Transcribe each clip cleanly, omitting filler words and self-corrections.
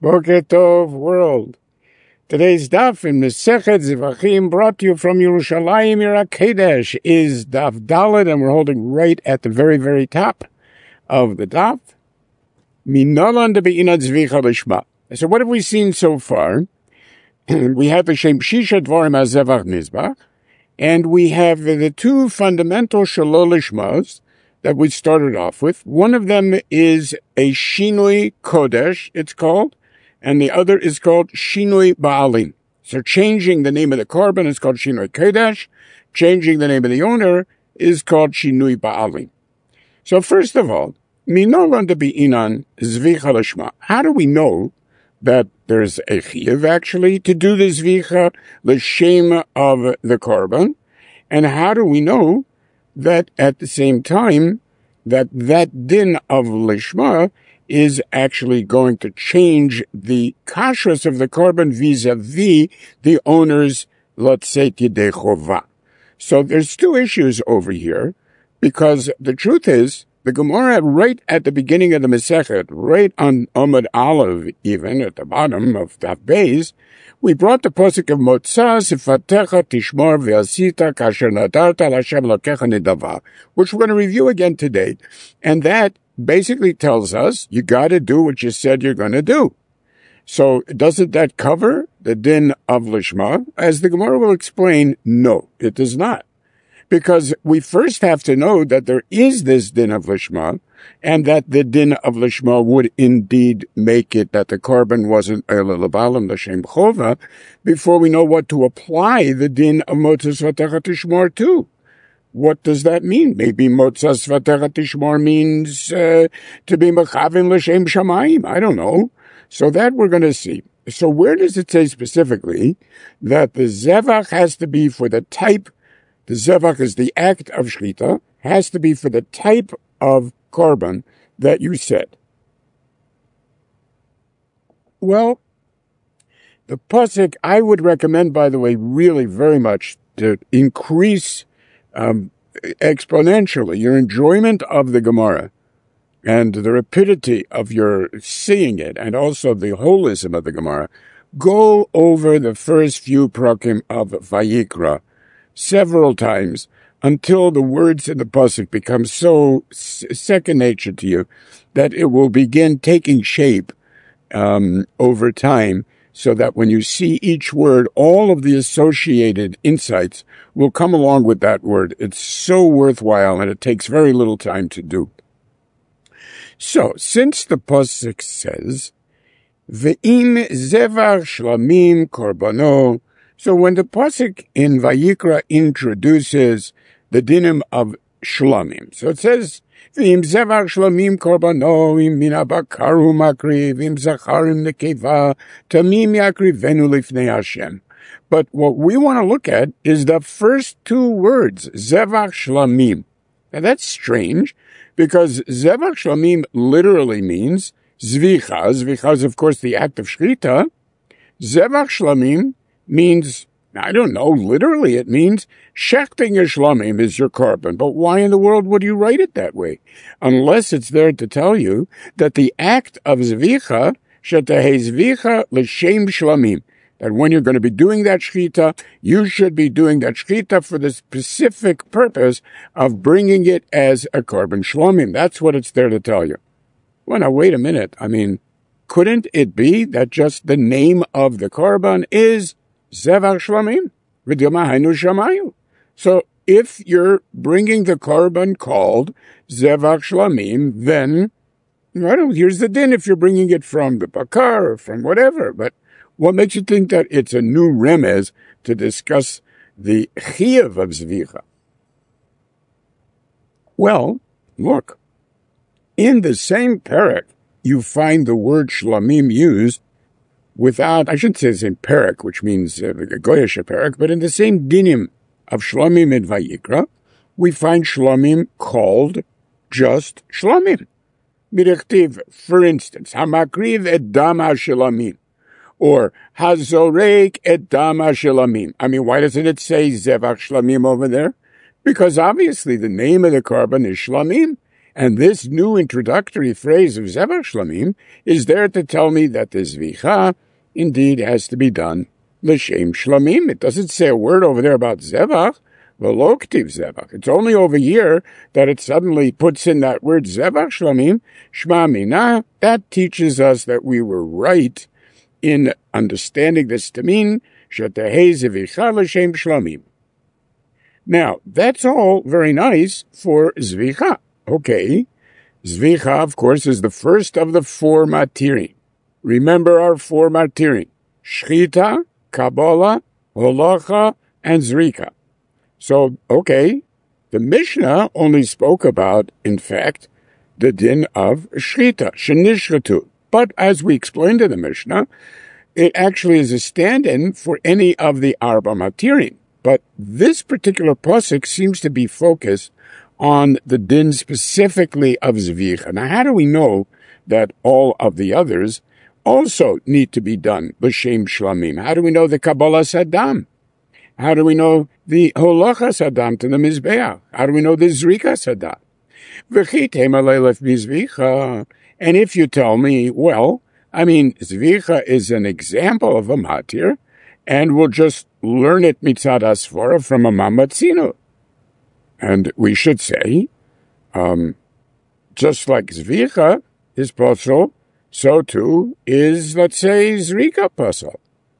Boker Tov world. Today's daf in Masechet Zivachim, brought to you from Yerushalayim Ira Kodesh, is daf Dalet, and we're holding right at the very, very top of the daf. Minolan de Be'inat Zvicha Lishma. So what have we seen so far? We have the Shem Shisha Dvorim HaZevach Mizbach, and we have the two fundamental Shalol Lishmas that we started off with. One of them is a Shinui Kodesh, it's called, and the other is called Shinui Ba'alim. So changing the name of the korban is called Shinui Kodesh. Changing the name of the owner is called Shinui Ba'alim. So first of all, Minolan de Be'inan Zvicha Lishma. How do we know that there's a chiyuv actually to do the Zvicha L'Shem of the korban? And how do we know that at the same time that din of Lishma is actually going to change the kashrus of the korban vis-a-vis the owner's, let's say, tidei chova. So there's two issues over here, because the truth is, the Gemara right at the beginning of the Masechet, right on Amud Aleph, even at the bottom of Daf Beis, we brought the pasuk of Motzah Sifatecha Tishmor Ve'asita Kasher Nadarta L'Hashem Elokecha Nidava, which we're going to review again today, and that basically tells us you got to do what you said you're going to do. So doesn't that cover the din of Lishma? As the Gemara will explain, no, it does not. Because we first have to know that there is this din of Lishma, and that the din of Lishma would indeed make it that the korban wasn't Eila L'Balam L'Shem Chova, before we know what to apply the din of Motzah Svatecha Tishmor to. What does that mean? Maybe Motzah Svatecha Tishmor means to be Mechavin L'Shem Shamayim. I don't know. So that we're going to see. So where does it say specifically that the Zevach has to be for the type? The Zevach is the act of Shechita, has to be for the type of korban that you said. Well, the pasuk, I would recommend, by the way, really very much to increase exponentially your enjoyment of the Gemara and the rapidity of your seeing it, and also the holism of the Gemara. Go over the first few prakim of Vayikra several times until the words in the pasuk become so second nature to you that it will begin taking shape over time, so that when you see each word, all of the associated insights will come along with that word. It's so worthwhile, and it takes very little time to do. So, since the pasuk says, Ve'im zevar shlamim korbano, so when the pasuk in Vayikra introduces the dinim of shlamim, so it says, V'im zevar shlamim korbano, im min habakaru makriv, im zacharim nekeva, tamim yakrivenu lifnei Hashem. But what we want to look at is the first two words, zevar shlamim. Now that's strange, because zevar shlamim literally means zvicha. Zvicha is, of course, the act of shechita. Zevar shlamim means, I don't know, literally it means shechting shlamim is your korban. But why in the world would you write it that way? Unless it's there to tell you that the act of zvicha, shetahei zvicha l'shem shlamim, that when you're going to be doing that shechita, you should be doing that shechita for the specific purpose of bringing it as a korban shlamim. That's what it's there to tell you. Well, now, wait a minute. I mean, couldn't it be that just the name of the korban is Zevach Shlamim? V'dilmahainu Shamayu. So if you're bringing the korban called Zevach Shlamim, then, here's the din if you're bringing it from the bakar or from whatever. But what makes you think that it's a new remez to discuss the chiyuv of Zvicha? Well, look. In the same parak, you find the word shlamim used without, I shouldn't say the same parak, which means goyish parak, but in the same dinim of shlamim in Vayikra, we find shlamim called just shlamim. Mirechtiv, for instance, hamakriv et dam ha-shlamim, or hazorek et dam ha-shlamim. I mean, why doesn't it say zevach shlamim over there? Because obviously the name of the korban is shlamim, And this new introductory phrase of Zevach Shlamim is there to tell me that the Zvicha indeed has to be done L'Shem Shlamim. It doesn't say a word over there about Zevach, V'lo K'tiv Zevach. It's only over here that it suddenly puts in that word Zevach Shlamim, Shma Mina. That teaches us that we were right in understanding this to mean Shetehei Zvicha L'Shem Shlamim. Now, that's all very nice for Zvicha. Okay, Zvicha, of course, is the first of the 4 matirim. Remember our 4 matirim: Shchita, Kabbalah, Holacha, and Zrika. So, okay, the Mishnah only spoke about, in fact, the din of Shchita, Shenishchatu. But as we explained in the Mishnah, it actually is a stand-in for any of the Arba matirim. But this particular pasuk seems to be focused on the din specifically of Zvicha. Now, how do we know that all of the others also need to be done L'Shem Shlamim? How do we know the Kabbalah Saddam? How do we know the Holacha Saddam to the Mizbeach? How do we know the Zrika Saddam? And if you tell me, well, I mean, Zvicha is an example of a matir, and we'll just learn it mitzad asfara from a mamatzino. And we should say, just like Zvicha is posel, so too is, let's say, Zrika posel.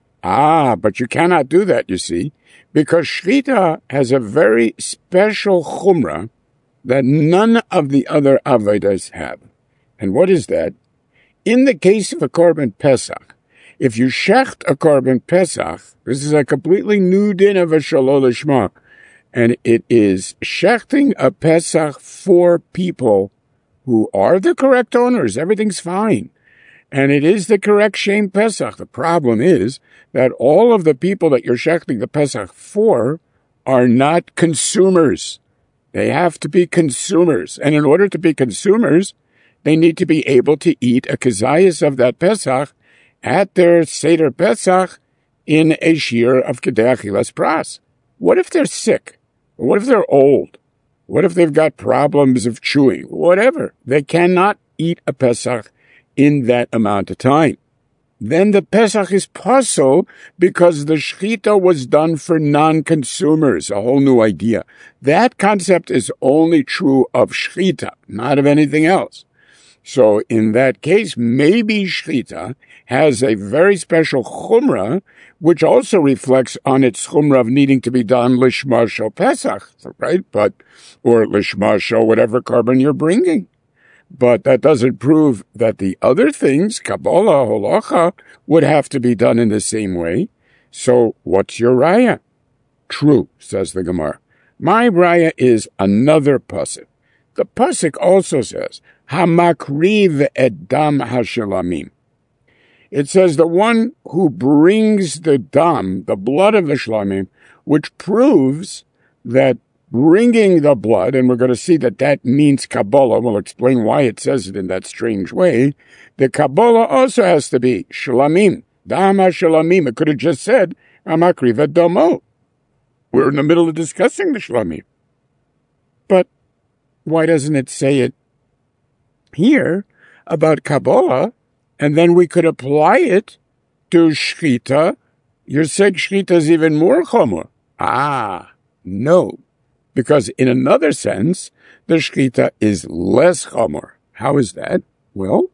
But you cannot do that, you see, because Shchita has a very special chumrah that none of the other avodas have. And what is that? In the case of a korban Pesach, if you shecht a korban Pesach, this is a completely new din of a shalol lishma, and it is shechting a Pesach for people who are the correct owners. Everything's fine. And it is the correct Shem Pesach. The problem is that all of the people that you're shechting the Pesach for are not consumers. They have to be consumers. And in order to be consumers, they need to be able to eat a kazayas of that Pesach at their Seder Pesach in a shir of Kedei Achilas Pras. What if they're sick? What if they're old? What if they've got problems of chewing? Whatever. They cannot eat a Pesach in that amount of time. Then the Pesach is puzzle because the Shechita was done for non-consumers, a whole new idea. That concept is only true of Shechita, not of anything else. So in that case, maybe Shechita has a very special chumrah, which also reflects on its chumrah of needing to be done lishma shel Pesach, right? Or lishma shel whatever korban you're bringing. But that doesn't prove that the other things, Kabbalah, Holacha, would have to be done in the same way. So what's your raya? True, says the Gemara. My raya is another pasuk. The pasuk also says, Hamakriv et dam hashalamim. It says the one who brings the dam, the blood of the shlamim, which proves that bringing the blood, and we're going to see that that means Kabbalah. We'll explain why it says it in that strange way. The Kabbalah also has to be shlamim, dam hashalamim. It could have just said, Hamakriv et damo. We're in the middle of discussing the shlamim. But why doesn't it say it here about Kabbalah, and then we could apply it to Shchita? You're saying Shchita is even more chomer. No. Because in another sense, the Shchita is less chomer. How is that? Well,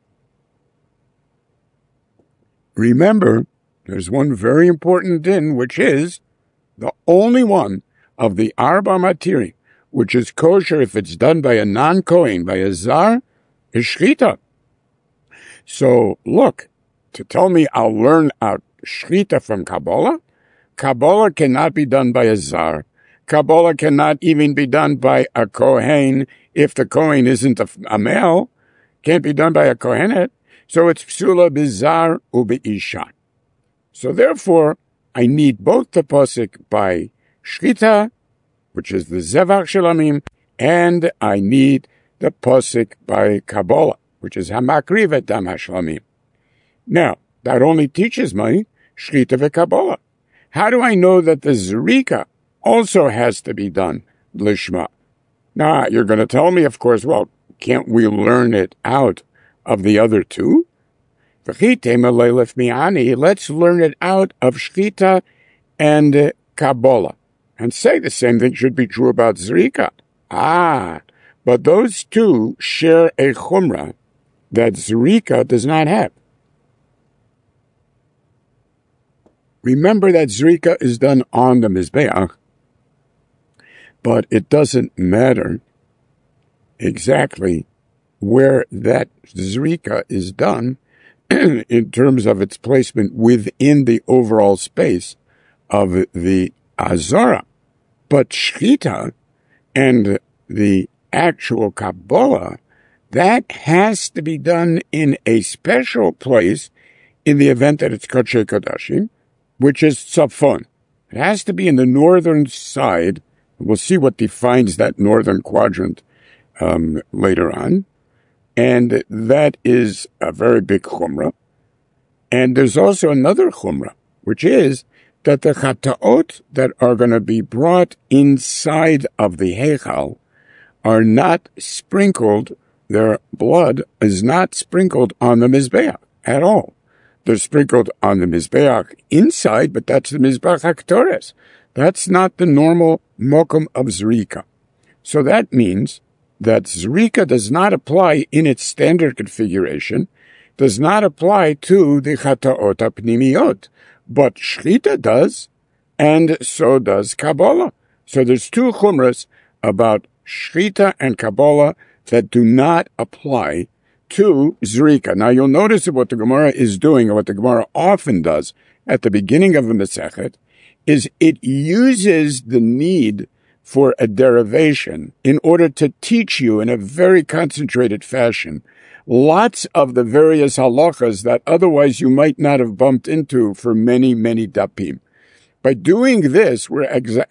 remember, there's one very important din, which is the only one of the Arba Matirim, which is kosher if it's done by a non-Kohen, by a Zar, is Shchita. So, look, to tell me I'll learn out Shchita from Kabbalah, Kabbalah cannot be done by a Zar. Kabbalah cannot even be done by a Kohen if the Kohen isn't a male. Can't be done by a Kohenet. So it's Psula Bizar Ubeisha. So therefore, I need both the pasuk by Shchita, which is the Zevach Shlamim, and I need the pasuk by Kabbalah, which is Hamakriv et dam hashlamim. Now, that only teaches me Shchita ve'Kabbalah. How do I know that the Zrika also has to be done Lishma? Now, you're going to tell me, of course, well, can't we learn it out of the other two? Let's learn it out of Shchita and Kabbalah. And say the same thing should be true about Zrika. But those two share a chumrah that Zrika does not have. Remember that Zrika is done on the Mizbeach, but it doesn't matter exactly where that Zrika is done in terms of its placement within the overall space of the Azara. But Shchita and the actual Kabbalah, that has to be done in a special place in the event that it's Kodesh Kodashim, which is Tzafon. It has to be in the northern side. We'll see what defines that northern quadrant later on. And that is a very big chumrah. And there's also another chumrah, which is that the chataot that are going to be brought inside of the heichal are not sprinkled, their blood is not sprinkled on the Mizbeach at all. They're sprinkled on the Mizbeach inside, but that's the Mizbeach HaKtores. That's not the normal mokum of Zrika. So that means that Zrika does not apply in its standard configuration, does not apply to the Chataot HaPnimiyot, but Shchita does, and so does Kabbalah. So there's two chumras about Shchita and Kabbalah that do not apply to Zrika. Now you'll notice that what the Gemara is doing, or what the Gemara often does at the beginning of the Masechet, is it uses the need for a derivation in order to teach you in a very concentrated fashion lots of the various halachas that otherwise you might not have bumped into for many, many dapim. By doing this, we're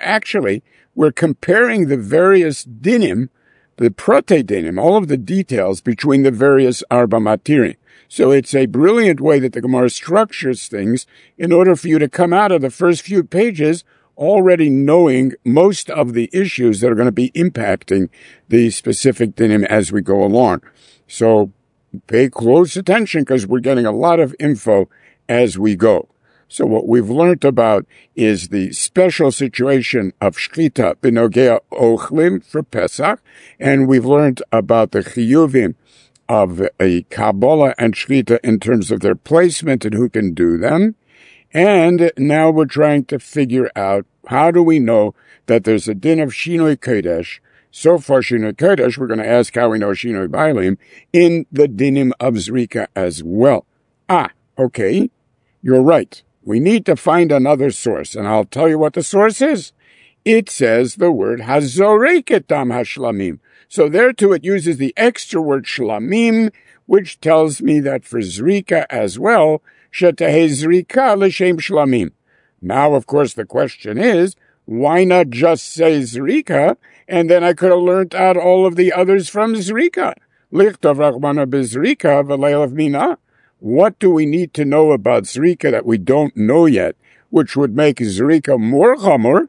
comparing the various dinim, the prote dinim, all of the details between the various arba matiri. So it's a brilliant way that the Gemara structures things in order for you to come out of the first few pages already knowing most of the issues that are going to be impacting the specific dinim as we go along. So pay close attention because we're getting a lot of info as we go. So what we've learned about is the special situation of Shchita B'nogea Ochlim for Pesach, and we've learned about the chiyuvim of a Kabbalah and Shchita in terms of their placement and who can do them. And now we're trying to figure out how do we know that there's a din of Shinoi Kodesh. So far, Shinoi Kodesh, we're going to ask how we know Shinoi Bailim in the dinim of Zrika as well. Okay, you're right. We need to find another source, and I'll tell you what the source is. It says the word Hazorek etam hashlamim. So there too it uses the extra word shlamim, which tells me that for Zrika as well, Shetehei Zrika l'shem shlamim. Now, of course, the question is, why not just say Zrika, and then I could have learnt out all of the others from Zrika? Lichtov Rachmana b'Zrika v'leilav mina. What do we need to know about Zrika that we don't know yet, which would make Zrika more chamor?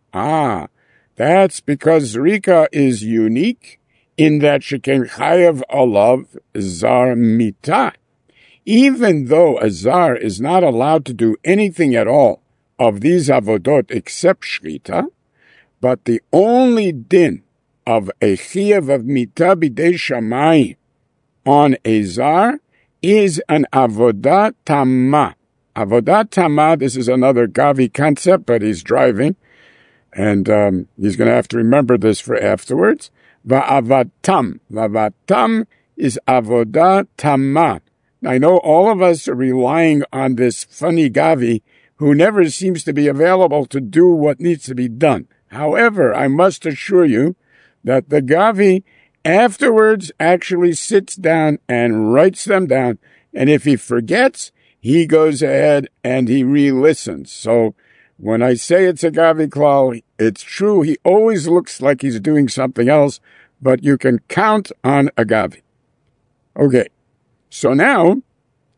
That's because Zrika is unique in that sheken chayav alav zar mita. Even though a zar is not allowed to do anything at all of these avodot except shchita, but the only din of a chayav of mita bidei shamayim on a zar is an avodah tamah. Avodah tamah, this is another Gavi concept, but he's driving, and he's going to have to remember this for afterwards. Va'avatam. Va'avatam is avodah tamah. I know all of us are relying on this funny Gavi who never seems to be available to do what needs to be done. However, I must assure you that the Gavi afterwards actually sits down and writes them down, and if he forgets, he goes ahead and he re-listens. So when I say it's a Gavi klal, it's true. He always looks like he's doing something else, but you can count on a Gavi. Okay, so now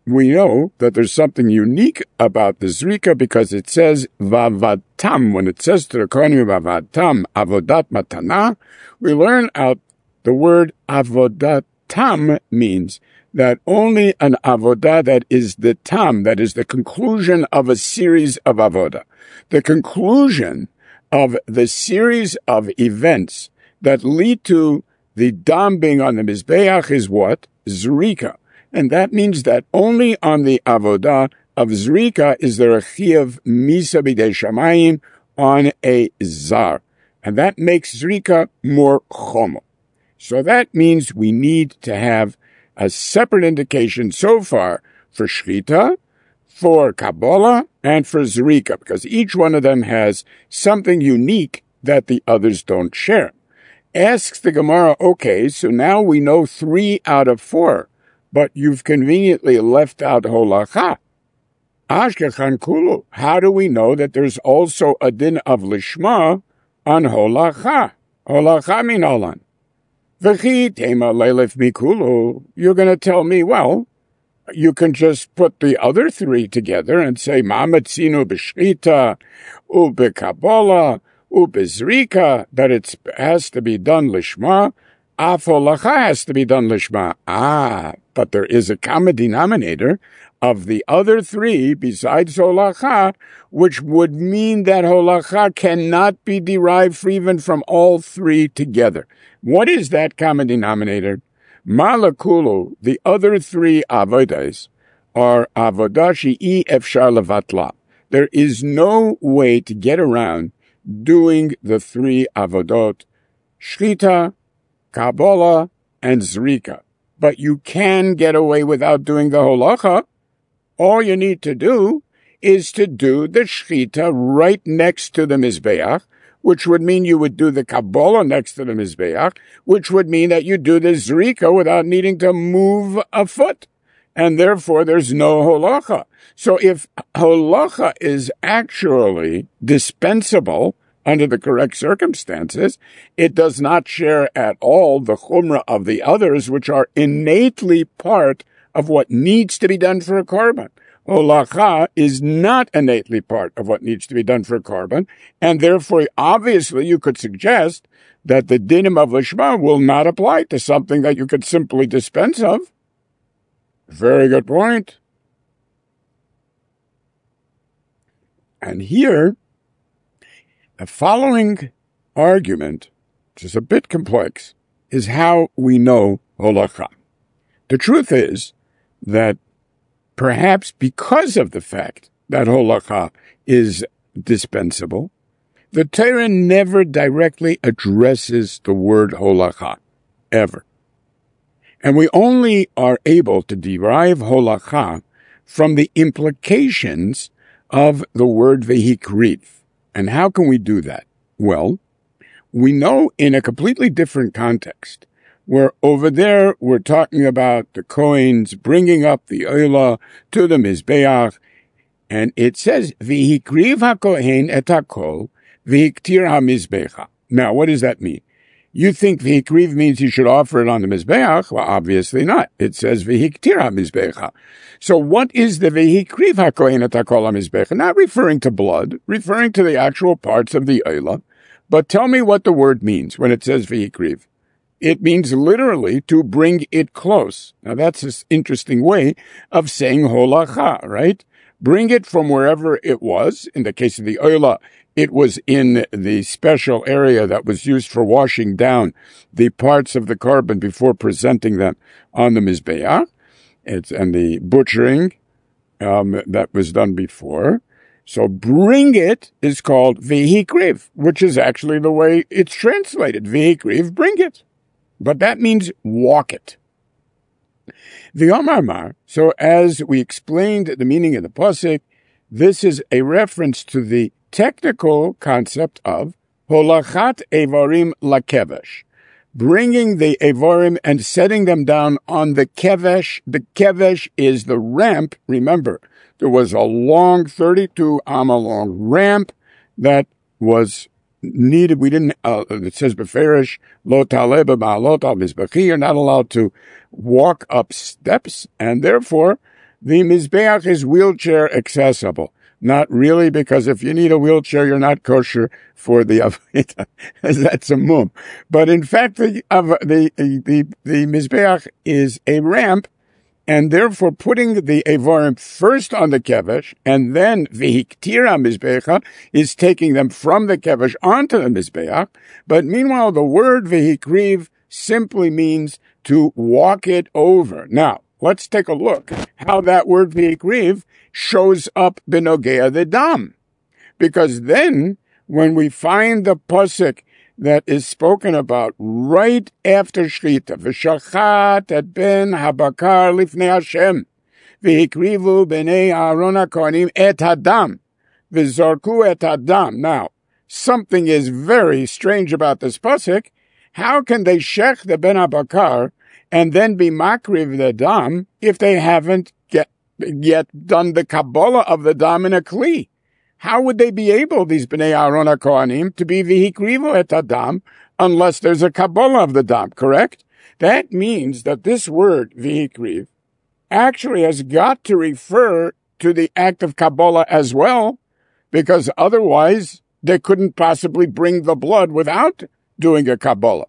we know that there's something unique about the Zrika because it says Vavatam. When it says to the Kohanim Vavatam, Avodat Matana, we learn out the word Avodatam means that only an avodah that is the tam, that is the conclusion of a series of avodah. The conclusion of the series of events that lead to the dam being on the Mizbeach is what? Zrika. And that means that only on the avodah of Zrika is there a chiyuv misa b'dei shamayim on a zar. And that makes Zrika more chomo. So that means we need to have a separate indication so far for Shechita, for Kabbalah, and for Zrika, because each one of them has something unique that the others don't share. Asks the Gemara, okay, so now we know 3 out of 4, but you've conveniently left out Holacha. Ashkechan Kulu, how do we know that there's also a din of Lishma on Holacha? Holacha min Olan. You're going to tell me, well, you can just put the other 3 together and say, Ma'amatzinu b'shchita, u'b'kabbalah, u'b'zrika, that it has to be done lishma, af holacha has to be done lishma. But there is a common denominator of the other 3 besides holacha, which would mean that holacha cannot be derived even from all 3 together. What is that common denominator? Malakulu, the other 3 avodas, are avodah she'i efshar levatla. There is no way to get around doing the 3 avodot, Shechita, Kabbalah, and Zrika. But you can get away without doing the holacha. All you need to do is to do the Shechita right next to the Mizbeach, which would mean you would do the Kabbalah next to the Mizbeach, which would mean that you do the Zrika without needing to move a foot. And therefore, there's no holacha. So if holacha is actually dispensable under the correct circumstances, it does not share at all the chumrah of the others, which are innately part of what needs to be done for a korban. Holacha is not innately part of what needs to be done for a korban, and therefore, obviously, you could suggest that the dinim of lishma will not apply to something that you could simply dispense of. Very good point. And here, the following argument, which is a bit complex, is how we know holacha. The truth is that perhaps because of the fact that holacha is dispensable, the Torah never directly addresses the word holacha, ever. And we only are able to derive holacha from the implications of the word vehikriv. And how can we do that? Well, we know in a completely different context, where over there we're talking about the Kohanes bringing up the Oila to the Mizbeach, and it says, V'hikriv HaKohen et HaKol, v'hiktir HaMizbecha. Now, what does that mean? You think v'hikriv means he should offer it on the Mizbeach? Well, obviously not. It says v'hiktir HaMizbecha. So what is the v'hikriv HaKohen et HaKol HaMizbecha? Not referring to blood, referring to the actual parts of the Oila. But tell me what the word means when it says v'hikriv. It means literally to bring it close. Now that's an interesting way of saying holacha, right? Bring it from wherever it was. In the case of the Oila, it was in the special area that was used for washing down the parts of the korban before presenting them on the Mizbeach. And the butchering that was done before. So bring it is called v'hikriv, which is actually the way it's translated. V'hikriv, bring it. But that means walk it. The Omar Mar, so as we explained the meaning of the pasuk, this is a reference to the technical concept of holachat evarim lakevesh, bringing the evarim and setting them down on the kevesh. The kevesh is the ramp. Remember, there was a long 32-amma long ramp that was needed. We didn't, it says beferish, lo taleb ba'alot al mizbechi, you're not allowed to walk up steps, and therefore The Mizbeach is wheelchair accessible. Not really, because if you need a wheelchair, you're not kosher for the Avodah. That's a mum. But in fact, the Mizbeach is a ramp, and therefore putting the Evorim first on the Kevesh, and then Vihiktira Mizbecha is taking them from the Kevesh onto the Mizbeach. But meanwhile, the word Vihikriv simply means to walk it over. Now, let's take a look how that word Vihikriv shows up Benogea the Dam. Because then, when we find the pasuk that is spoken about right after Shchita, V'shachat et ben habakar lifnei Hashem, v'hikrivu b'nei Aaron HaKohanim et hadam, v'zorku et hadam. Now, something is very strange about this pasuk. How can they shech the ben habakar and then be makriv the dam if they haven't yet done the Kabbalah of the dam in a kli? How would they be able, these Bnei Aaron HaKohanim, to be vihikrivu et hadam unless there's a Kabbalah of the dam, correct? That means that this word, vihikriv, actually has got to refer to the act of Kabbalah as well, because otherwise they couldn't possibly bring the blood without doing a Kabbalah.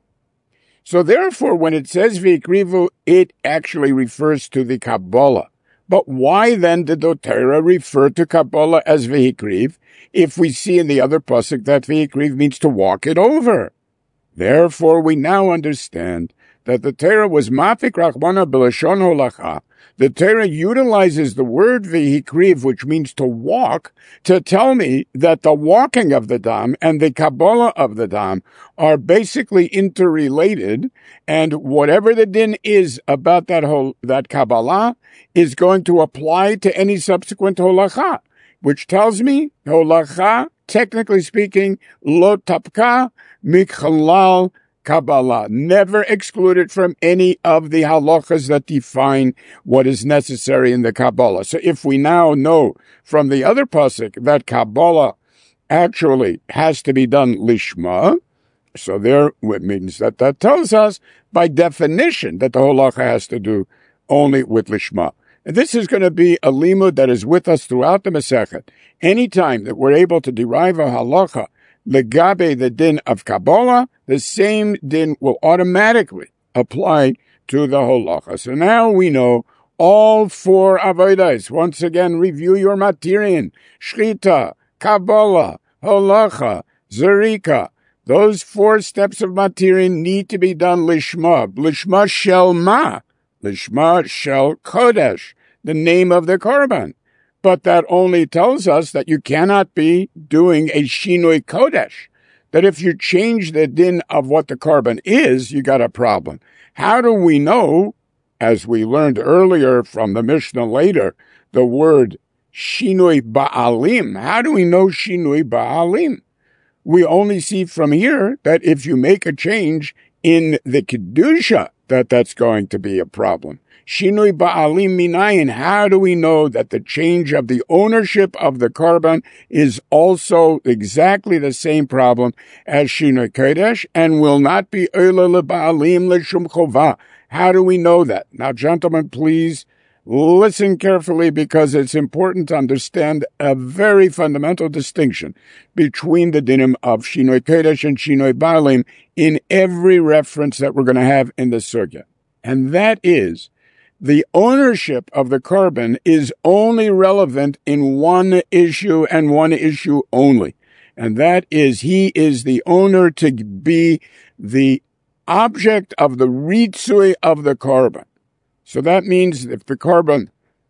So therefore, when it says vihikrivu, it actually refers to the Kabbalah. But why then did the Torah refer to Kabbalah as vihikriv if we see in the other pasuk that vihikriv means to walk it over? Therefore, we now understand that the Torah was mafik rachmana b'lashon holacha. The Torah utilizes the word vihikriv, which means to walk, to tell me that the walking of the dam and the Kabbalah of the dam are basically interrelated, and whatever the din is about that Kabbalah is going to apply to any subsequent holacha, which tells me holacha, technically speaking, lo tapka mikhalal Kabbalah, never excluded from any of the halachas that define what is necessary in the Kabbalah. So if we now know from the other pasuk that Kabbalah actually has to be done lishma, so there it means that tells us by definition that the halacha has to do only with lishma. And this is going to be a limud that is with us throughout the Masechet. Anytime that we're able to derive a halacha legabe the din of Kabbalah, the same din will automatically apply to the halacha. So now we know all four avodas. Once again, review your materian: shchita, Kabbalah, halacha, zerika. Those 4 steps of materian need to be done lishma. Lishma shel ma. Lishma shel kodesh, the name of the korban. But that only tells us that you cannot be doing a shinui kodesh. That if you change the din of what the korban is, you got a problem. How do we know, as we learned earlier from the Mishnah later, the word shinui ba'alim? How do we know shinui ba'alim? We only see from here that if you make a change in the kedusha, that's going to be a problem. Shinui ba'alim minayin. How do we know that the change of the ownership of the korban is also exactly the same problem as shinui kodesh and will not be ola leba'alim l'shum chova? How do we know that? Now, gentlemen, please listen carefully, because it's important to understand a very fundamental distinction between the dinim of shinui kodesh and shinui ba'alim in every reference that we're going to have in the sugya. And that is, the ownership of the korban is only relevant in one issue and one issue only. And that is, he is the owner to be the object of the ritzui of the korban. So that means if the korban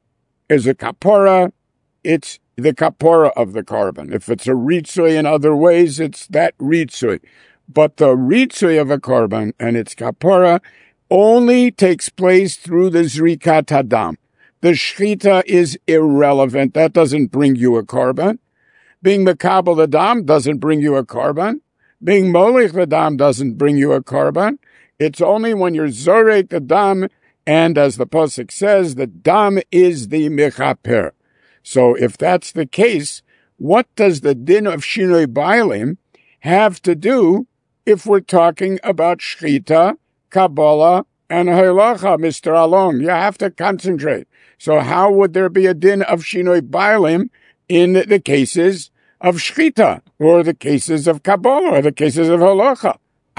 is a kapora, it's the kapora of the korban. If it's a ritzui in other ways, it's that ritzui. But the ritzui of a korban and its kapora only takes place through the zrikat hadam. The shchita is irrelevant. That doesn't bring you a korban. Being mekabel the dam doesn't bring you a korban. Being molich the dam doesn't bring you a korban. It's only when you're zorek the dam, and as the pasuk says, the dam is the mechaper. So if that's the case, what does the din of shinui ba'alim have to do if we're talking about shchita, Kabbalah, and halacha, Mr. Alon? You have to concentrate. So how would there be a din of Shinoi Baalim in the cases of Shchita, or the cases of Kabbalah, or the cases of Halacha?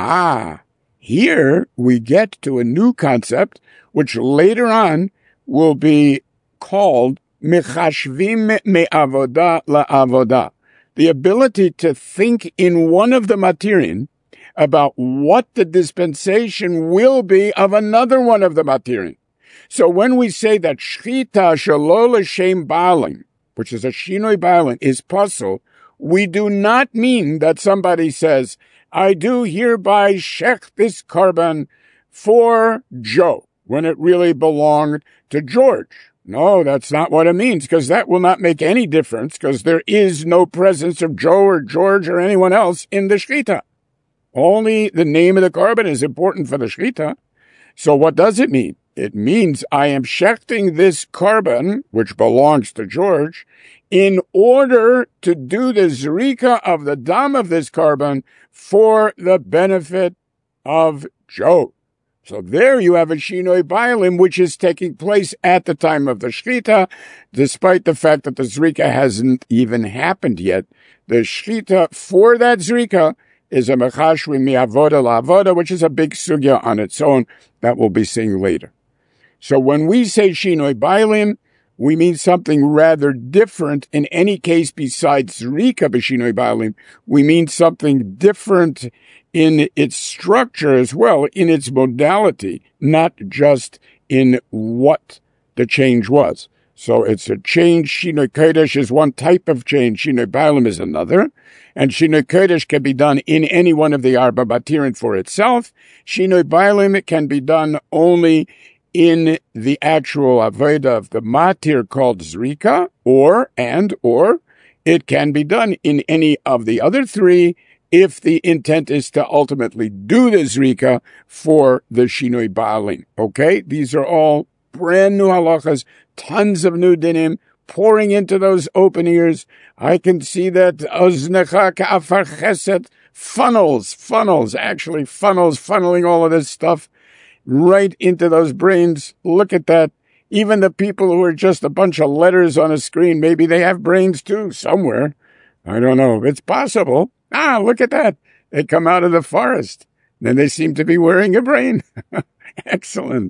Here we get to a new concept, which later on will be called Mechashvim me'avoda la'avoda. The ability to think in one of the materin about what the dispensation will be of another one of the materin. So when we say that Shchita shelo l'shem baalim, which is a Shinoi Baalim, is puzzle, we do not mean that somebody says, I do hereby shech this korban for Joe, when it really belonged to George. No, that's not what it means, because that will not make any difference, because there is no presence of Joe or George or anyone else in the Shechita. Only the name of the korban is important for the Shechita. So what does it mean? It means I am shechting this korban, which belongs to George, in order to do the zrika of the dam of this korban for the benefit of Joe. So there you have a Shinoi Baalim, which is taking place at the time of the Shechita, despite the fact that the zrika hasn't even happened yet. The Shechita for that zrika is a mechashvi mi'avoda la'avoda, which is a big sugya on its own that we'll be seeing later. So when we say Shinoi Baalim, we mean something rather different. In any case besides zrika b'Shinoi Baalim, we mean something different in its structure as well, in its modality, not just in what the change was. So it's a change. Shinoi Kodesh is one type of change. Shinoi Baalim is another. And Shinoi Kodesh can be done in any one of the Arba Batirin for itself. Shinoi Baalim can be done only in the actual Aveda of the Matir called Zrika, or it can be done in any of the other three if the intent is to ultimately do the Zrika for the Shinoi Baalim. Okay? These are all brand new halachas, tons of new dinim pouring into those open ears. I can see that Oznecha ka'afar chesed funnels, funneling all of this stuff right into those brains. Look at that. Even the people who are just a bunch of letters on a screen, maybe they have brains too, somewhere. I don't know. It's possible. Look at that. They come out of the forest. Then they seem to be wearing a brain. Excellent.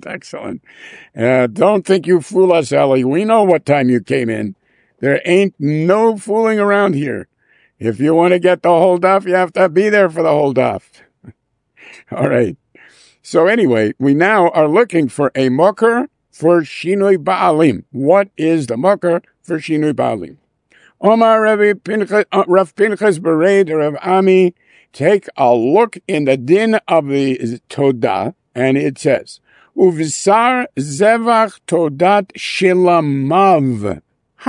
Don't think you fool us, Ellie. We know what time you came in. There ain't no fooling around here. If you want to get the whole daf, you have to be there for the whole daf. All right. So anyway, we now are looking for a mocker for Shinoi Baalim. What is the mocker for Shinoi Baalim? Omar Rav Pinchas Bered Rav Ami, take a look in the din of the Todah, and it says, Uvisar zevach todat shilamav.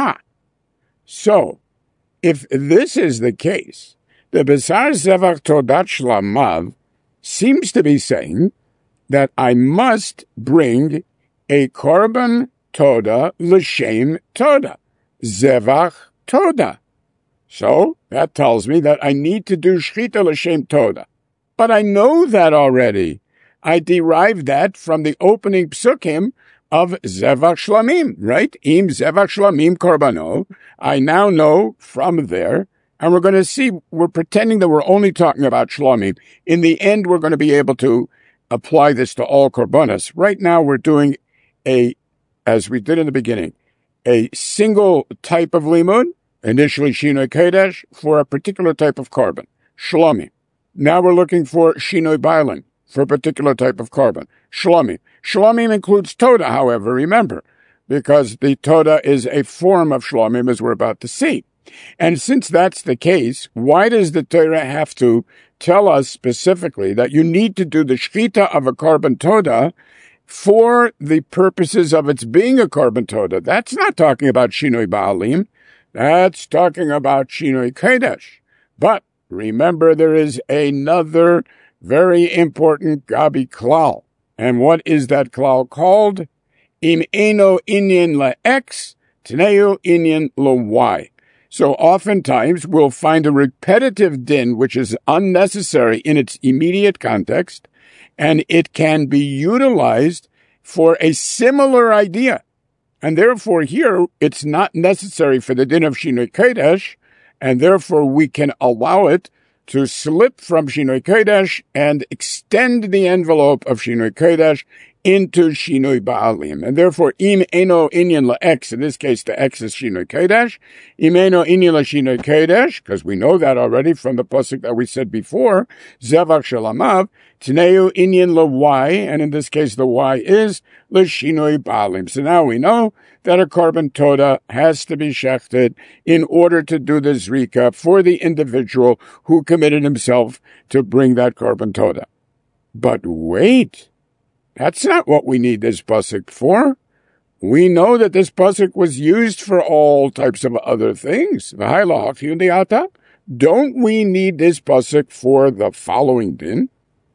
So, if this is the case, the Besar zevach todat shilamav seems to be saying that I must bring a korban toda l'shem toda, zevach toda. So that tells me that I need to do shchita l'shem toda. But I know that already. I derived that from the opening psukim of zevach shlamim, right? Im zevach shlamim korbano. I now know from there, and we're going to see, we're pretending that we're only talking about shlamim. In the end, we're going to be able to apply this to all korbanos. Right now, we're doing as we did in the beginning, a single type of limud, initially Shinoi Kodesh, for a particular type of korban, shlamim. Now we're looking for Shinoi Baalim, for a particular type of korban, shlamim. Shlamim includes Toda, however, remember, because the Toda is a form of shlamim, as we're about to see. And since that's the case, why does the Torah have to tell us specifically that you need to do the shchita of a korban Toda for the purposes of its being a korban Toda? That's not talking about Shinoi Baalim. That's talking about Shinoi Kodesh. But remember, there is another very important Gabi klal. And what is that klal called? Im eno inyan la'x, tneu inyan la'y. So oftentimes we'll find a repetitive din which is unnecessary in its immediate context, and it can be utilized for a similar idea. And therefore here, it's not necessary for the din of Shinoi Kodesh, and therefore we can allow it to slip from Shinoi Kodesh and extend the envelope of Shinoi Kodesh into Shinoi Ba'alim. And therefore, im eno inyan la'ex, in this case the X is Shinoi Kodesh, im eno inyan la'Shinoi Kodesh, because we know that already from the pasuk that we said before, zevach shalamav, tneu inyan la'Y, and in this case the Y is l'Shinoi Ba'alim. So now we know that a korban toda has to be shechted in order to do the zrika for the individual who committed himself to bring that korban toda. But wait, that's not what we need this pasuk for. We know that this pasuk was used for all types of other things. Don't we need this pasuk for the following din?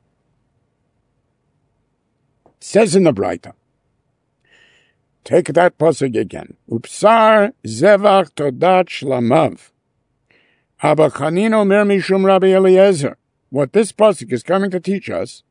It says in the Braita. Take that pasuk again. Upsar zevach todat shlamav. Abba Chanin omer mishum Rabbi Eliezer. What this pasuk is coming to teach us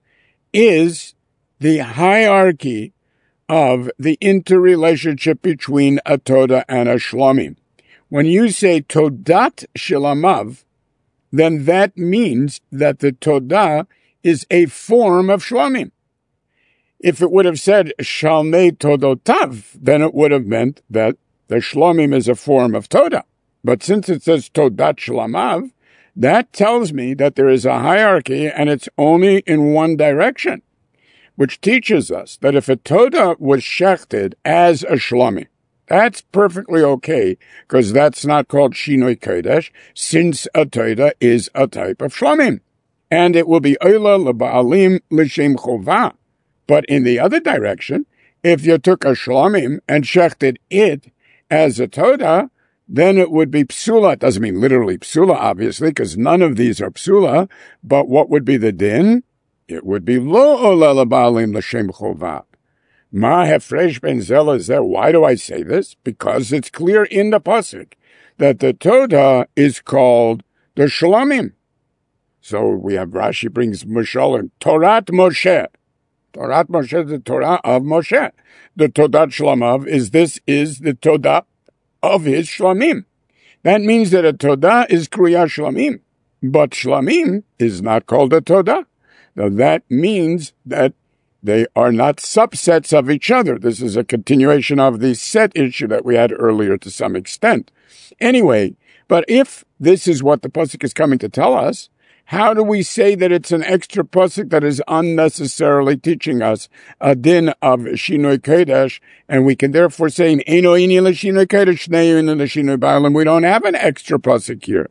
is the hierarchy of the interrelationship between a toda and a shlomim. When you say todat shlamav, then that means that the toda is a form of shlomim. If it would have said shalmei todotav, then it would have meant that the shlomim is a form of toda. But since it says todat shlamav, that tells me that there is a hierarchy and it's only in one direction, which teaches us that if a toda was shechted as a shlomim, that's perfectly okay, because that's not called Shinoi Kodesh, since a toda is a type of shlomim. And it will be oila leba'alim l'shem chovah. But in the other direction, if you took a shlomim and shechted it as a toda, then it would be psula. It doesn't mean literally psula, obviously, because none of these are psula. But what would be the din? It would be lo ola leba'alim l'shem chovah. Ma hefresh ben zelazeh. Why do I say this? Because it's clear in the pasuk that the toda is called the shlomim. So we have Rashi brings Mashal and Torat Moshe. Torat Moshe, the Torah of Moshe. The Todat Shlamav is the Todah of his Shlamim. That means that a Todah is Kriya Shlamim, but Shlamim is not called a Todah. Now that means that they are not subsets of each other. This is a continuation of the set issue that we had earlier to some extent. Anyway, but if this is what the pasuk is coming to tell us, how do we say that it's an extra pasuk that is unnecessarily teaching us a din of Shinoi Kodesh, and we can therefore say, Eino ini l'Shinoi Kodesh, Shnei ini l'Shinoi Ba'alim. We don't have an extra pasuk here.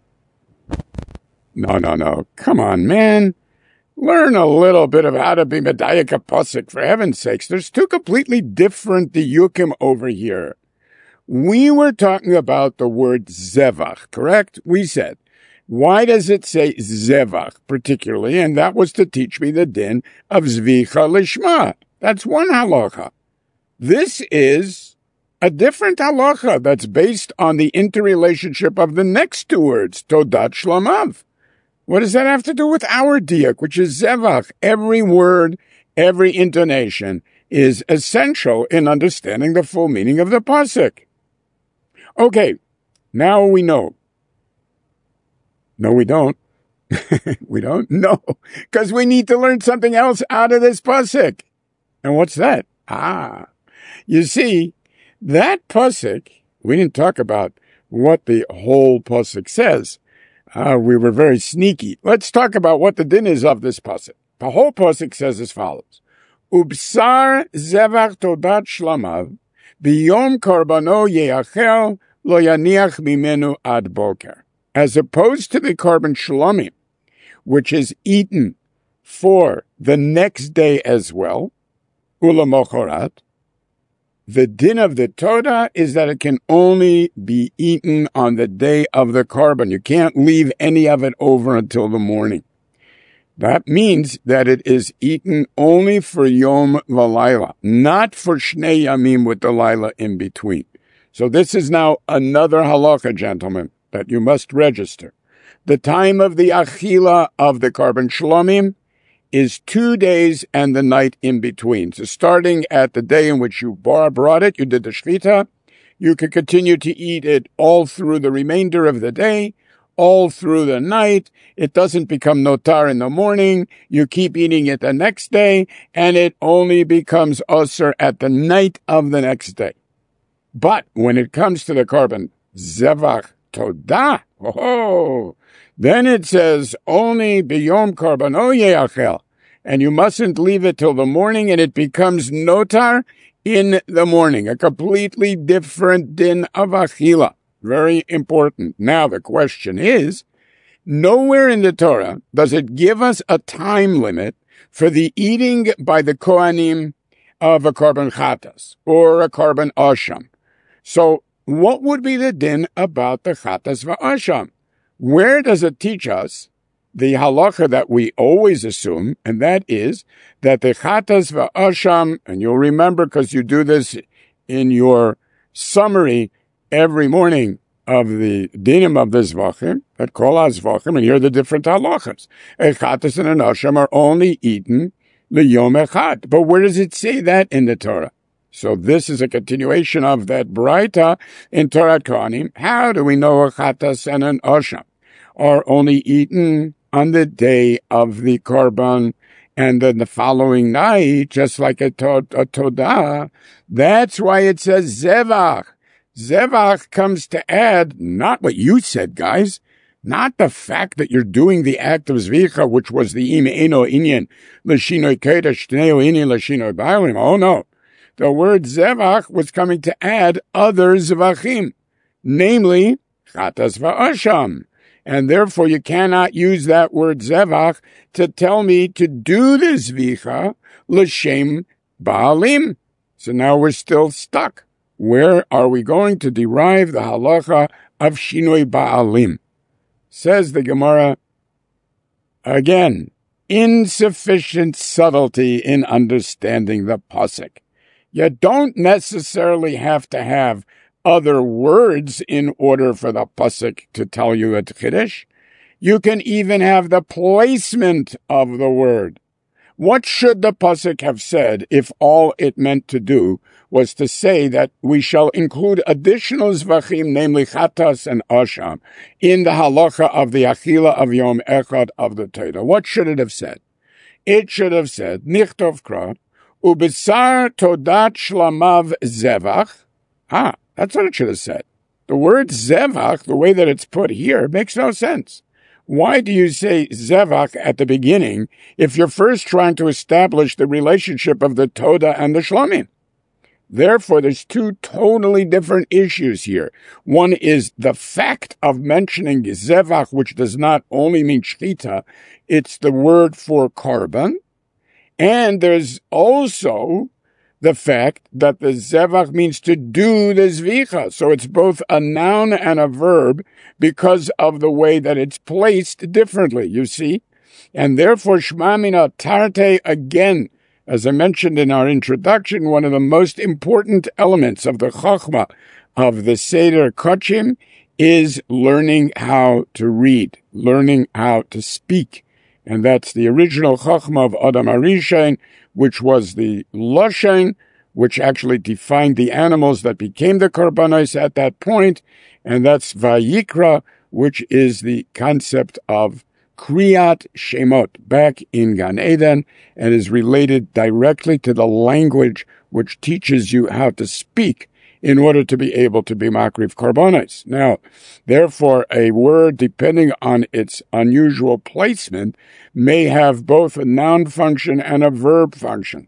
No. Come on, man. Learn a little bit of how to be Medayik a pasuk, for heaven's sakes. There's two completely different diyukim over here. We were talking about the word zevach, correct? We said, why does it say zevach particularly? And that was to teach me the din of zvicha lishma. That's one halacha. This is a different halacha that's based on the interrelationship of the next two words, todat shlamav. What does that have to do with our diak, which is zevach? Every word, every intonation is essential in understanding the full meaning of the pasuk. Okay, now we know. No, we don't. We don't? No, because we need to learn something else out of this pasuk. And what's that? You see, that pasuk, we didn't talk about what the whole pasuk says. We were very sneaky. Let's talk about what the din is of this pasuk. The whole pasuk says as follows. Ubsar zevach todat shlamav, biyom karbano yeachel lo yaniach mimenu ad boker. As opposed to the korban shlomim, which is eaten for the next day as well, ulamochorat, the din of the Todah is that it can only be eaten on the day of the korban. You can't leave any of it over until the morning. That means that it is eaten only for Yom V'Layla, not for Shnei Yamim with the Layla in between. So this is now another halacha, gentlemen, that you must register. The time of the achila of the korban shlomim is 2 days and the night in between. So starting at the day in which you brought it, you did the shvita, you could continue to eat it all through the remainder of the day, all through the night. It doesn't become notar in the morning. You keep eating it the next day, and it only becomes osir at the night of the next day. But when it comes to the korban zevach todah, then it says only biyom korban yeachel, and you mustn't leave it till the morning, and it becomes notar in the morning, a completely different din of achila. Very important. Now the question is, nowhere in the Torah does it give us a time limit for the eating by the Kohanim of a korban chatas or a korban asham. So what would be the din about the chatas v'asham? Where does it teach us the halacha that we always assume, and that is that the chatas v'asham, and you'll remember because you do this in your summary every morning of the dinim of the zvachim, that kol ha-zvachim, and here are the different halachas. A chatas and an asham are only eaten liyom echad. But where does it say that in the Torah? So this is a continuation of that braita in Torah Kohanim. How do we know a chatas and an asham are only eaten on the day of the korban and then the following night, just like a todah? That's why it says zevach. Zevach comes to add not what you said, guys, not the fact that you're doing the act of zvicha, which was the im eno inyan l'shinoi kedesh tneo inyan l'shinoi ba'alim. Oh no, the word zevach was coming to add other zvachim, namely chatas va'asham, and therefore you cannot use that word zevach to tell me to do the zvicha l'shem ba'alim. So now we're still stuck. Where are we going to derive the halacha of shinoi ba'alim? Says the Gemara, again, insufficient subtlety in understanding the pasuk. You don't necessarily have to have other words in order for the pasuk to tell you a chiddush. You can even have the placement of the word. What should the pasuk have said if all it meant to do was to say that we shall include additional zvachim, namely chatas and asham, in the halacha of the achila of Yom Echad of the Torah? What should it have said? It should have said, Nichtov kra, ubisar todat shlamav zevach. That's what it should have said. The word zevach, the way that it's put here, makes no sense. Why do you say zevach at the beginning if you're first trying to establish the relationship of the todah and the shlamim? Therefore, there's two totally different issues here. One is the fact of mentioning zevach, which does not only mean shchita, it's the word for korban. And there's also the fact that the zevach means to do the zvicha. So it's both a noun and a verb because of the way that it's placed differently, you see? And therefore, Shema Mina Tarte, again, as I mentioned in our introduction, one of the most important elements of the Chochmah of the Seder Kochim is learning how to read, learning how to speak. And that's the original Chochmah of Adam HaRishon, which was the Loshen, which actually defined the animals that became the Korbanos at that point. And that's Vayikra, which is the concept of Kriyat Shemot back in Gan Eden, and is related directly to the language which teaches you how to speak in order to be able to be Makriv Korbanos. Now, therefore, a word, depending on its unusual placement, may have both a noun function and a verb function.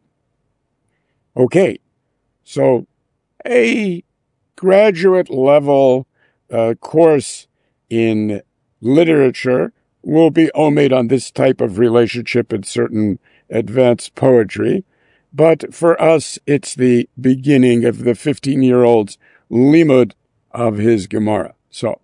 Okay, so a graduate level course in literature will be omed on this type of relationship in certain advanced poetry. But for us, it's the beginning of the 15-year-old's limud of his Gemara. So,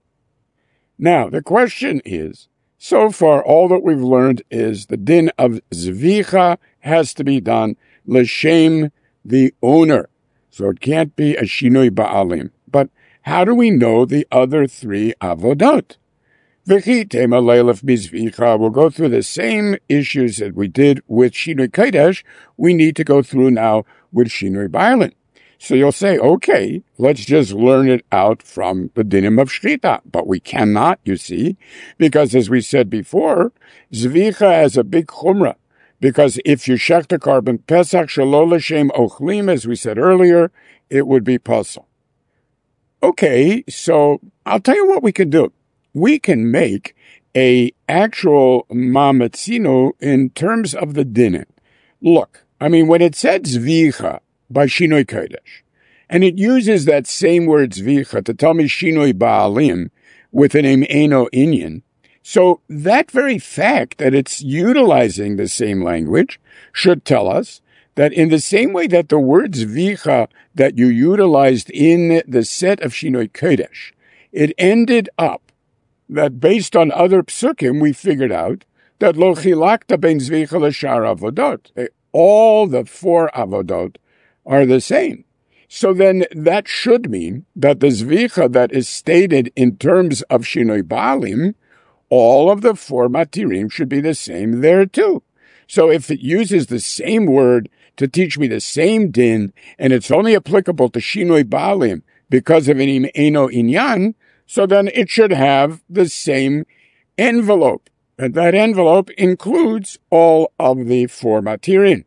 now, the question is, so far, all that we've learned is the din of zvicha has to be done l'shem the owner. So it can't be a shinoi ba'alim. But how do we know the other three avodot? V'chi tema leilef mizvicha. We'll go through the same issues that we did with Shinoi Kodesh. We need to go through now with Shinoi Baalin. So you'll say, okay, let's just learn it out from the dinim of Shchita. But we cannot, you see, because as we said before, Zvicha has a big chumrah. Because if you shech the carbon Pesach shelo l'shem ochlim, as we said earlier, it would be puzzle. Okay, so I'll tell you what we can do. We can make a actual mamatzino in terms of the dinim. Look, I mean, when it said Zvicha by Shinoi Kodesh, and it uses that same word Zvicha to tell me Shinoi Baalim with the name Eno Inyan, so that very fact that it's utilizing the same language should tell us that in the same way that the word Zvicha that you utilized in the set of Shinoi Kodesh, it ended up that based on other psukim, we figured out that lo chilakta ben Zvicha l'shar avodot. All the 4 avodot are the same. So then that should mean that the Zvicha that is stated in terms of Shinoi Baalim, all of the 4 matirim should be the same there too. So if it uses the same word to teach me the same din, and it's only applicable to Shinoi Baalim because of an Eno Inyan, so then it should have the same envelope. And that envelope includes all of the 4 matirim.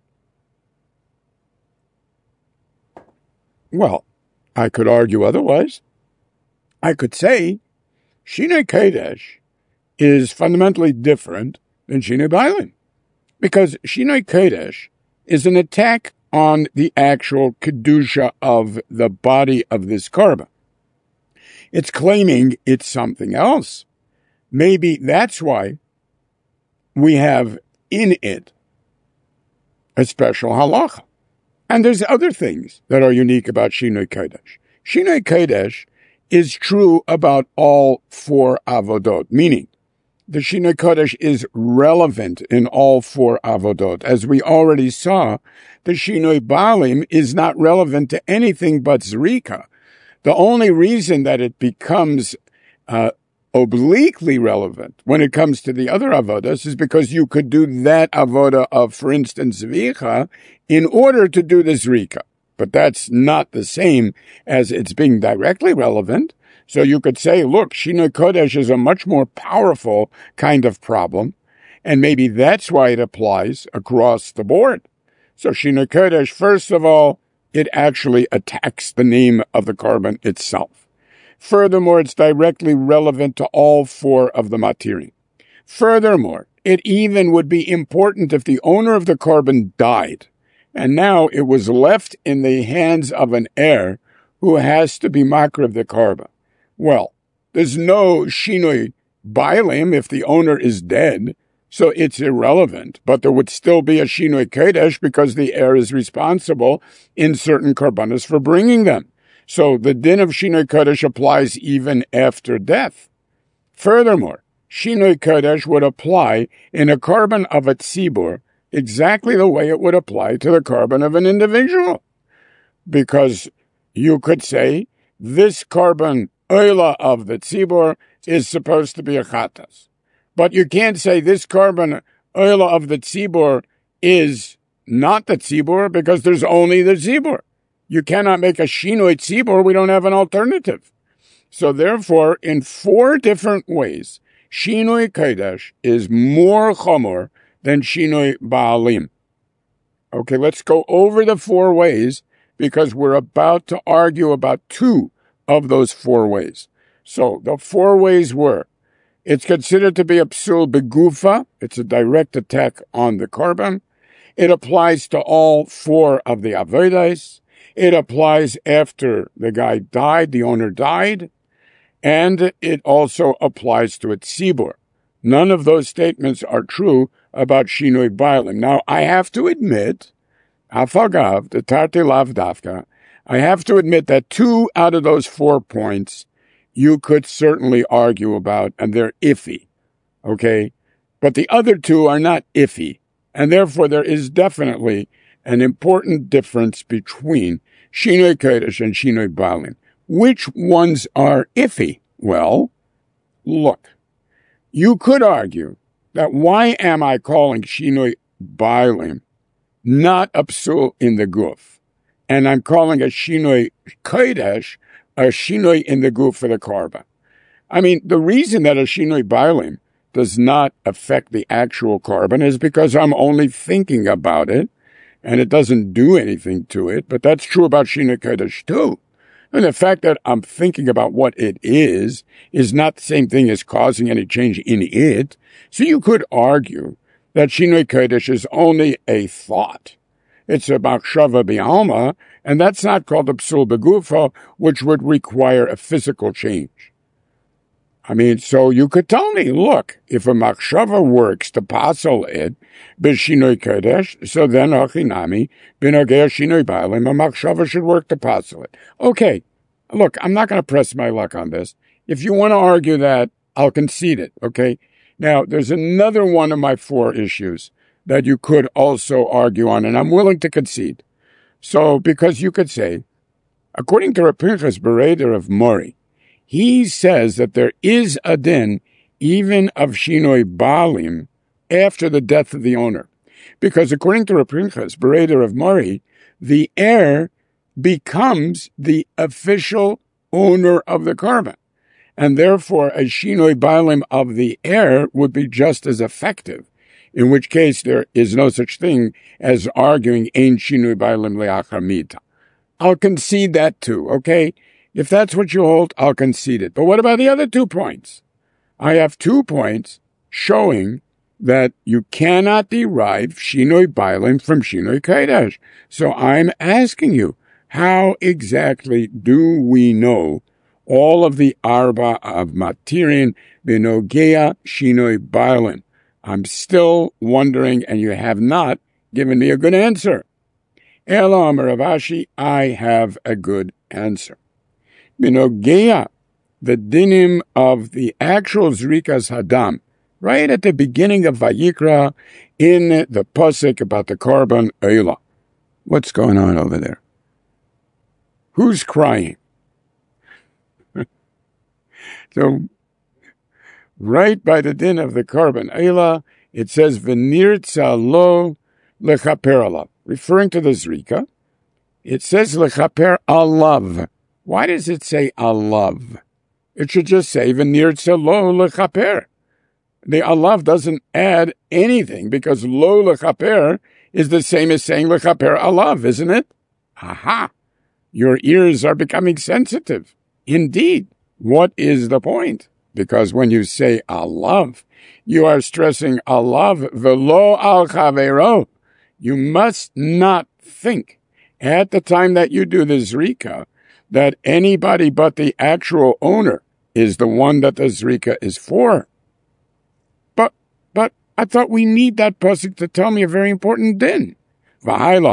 Well, I could argue otherwise. I could say Shinoi Kodesh is fundamentally different than Shinoi Baalin, because Shinoi Kodesh is an attack on the actual kedusha of the body of this korban. It's claiming it's something else. Maybe that's why we have in it a special halacha. And there's other things that are unique about Shinoi Kodesh. Shinoi Kodesh is true about all 4 avodot, meaning the Shinoi Kodesh is relevant in all 4 avodot. As we already saw, the Shinoi Baalim is not relevant to anything but Zrika. The only reason that it becomes obliquely relevant when it comes to the other avodas is because you could do that avoda of, for instance, Zvicha in order to do the Zrika. But that's not the same as it's being directly relevant. So you could say, look, Shinoi Kodesh is a much more powerful kind of problem, and maybe that's why it applies across the board. So Shinoi Kodesh, first of all, it actually attacks the name of the korban itself. Furthermore, it's directly relevant to all 4 of the matirim. Furthermore, it even would be important if the owner of the korban died, and now it was left in the hands of an heir who has to be makriv of the korban. Well, there's no Shinoi Baalim if the owner is dead, so it's irrelevant, but there would still be a Shinoi Kodesh because the heir is responsible in certain korbanos for bringing them. So the din of Shinoi Kodesh applies even after death. Furthermore, Shinoi Kodesh would apply in a korban of a tzibur exactly the way it would apply to the korban of an individual. Because you could say, this korban oila of the tzibur is supposed to be a chatas. But you can't say this korban oila of the tzibur is not the tzibur because there's only the tzibur. You cannot make a Shinoi tzibur. We don't have an alternative. So therefore, in 4 different ways, Shinoi Kodesh is more chomor than Shinoi Baalim. Okay, let's go over the 4 ways because we're about to argue about 2 of those 4 ways. So the 4 ways were, it's considered to be a psul begufa. It's a direct attack on the korban. It applies to all 4 of the avodas. It applies after the guy died, the owner died. And it also applies to a tzibur. None of those statements are true about Shinoi Baalim. Now, I have to admit, afagav, the tarti lav dafka, I have to admit that 2 out of those 4 points you could certainly argue about, and they're iffy, okay? But the other 2 are not iffy, and therefore there is definitely an important difference between Shinoi Kodesh and Shinoi Baalim. Which ones are iffy? Well, look, you could argue that why am I calling Shinoi Bailim not a psul in the guf, and I'm calling a Shinoi Kodesh a Shinoi in the guf for the korban? I mean, the reason that a Shinoi Bailim does not affect the actual korban is because I'm only thinking about it, and it doesn't do anything to it. But that's true about Shinoi Kodesh too. And the fact that I'm thinking about what it is not the same thing as causing any change in it. So you could argue that Shinoi Kodesh is only a thought. It's a machshava b'alma, and that's not called a psul begufa, which would require a physical change. I mean, so you could tell me, look, if a machshava works to passel it, b'shinoi kodesh, so then achinami, b'nogei shinoi bailim, a machshava should work to passel it. Okay, look, I'm not going to press my luck on this. If you want to argue that, I'll concede it, okay? Now, there's another one of my 4 issues that you could also argue on, and I'm willing to concede. So, because you could say, according to Rav Pinchas Bereder of Mori, he says that there is a din even of Shinoi Baalim after the death of the owner. Because according to Rav Pinchas Bereder of Mori, the heir becomes the official owner of the korban. And therefore, a Shinoi Baalim of the heir would be just as effective, in which case there is no such thing as arguing Ein Shinoi Baalim Le'achar Mita. I'll concede that too, okay? If that's what you hold, I'll concede it. But what about the other 2 points? I have 2 points showing that you cannot derive Shinoi Bailim from Shinoi Kodesh. So I'm asking you, how exactly do we know all of the Arba of Matirin Benogea Shinoi Bailim? I'm still wondering, and you have not given me a good answer. Ela Amar Rav Ashi, I have a good answer. Benogea, the dinim of the actual Zrikas Hadam, right at the beginning of Vayikra, in the pasuk about the korban Eila. What's going on over there? Who's crying? So, right by the din of the korban Eila, it says V'nirtza lo lechaper alav, referring to the Zrika. It says lechaper alav. Why does it say alav? It should just say v'nirtza lo lechaper. The alav doesn't add anything because lo lechaper is the same as saying lechaper alav, isn't it? Aha! Your ears are becoming sensitive. Indeed. What is the point? Because when you say alav, you are stressing alav velo al chavero. You must not think at the time that you do the zrika that anybody but the actual owner is the one that the zrika is for. But I thought we need that pasuk to tell me a very important din. Is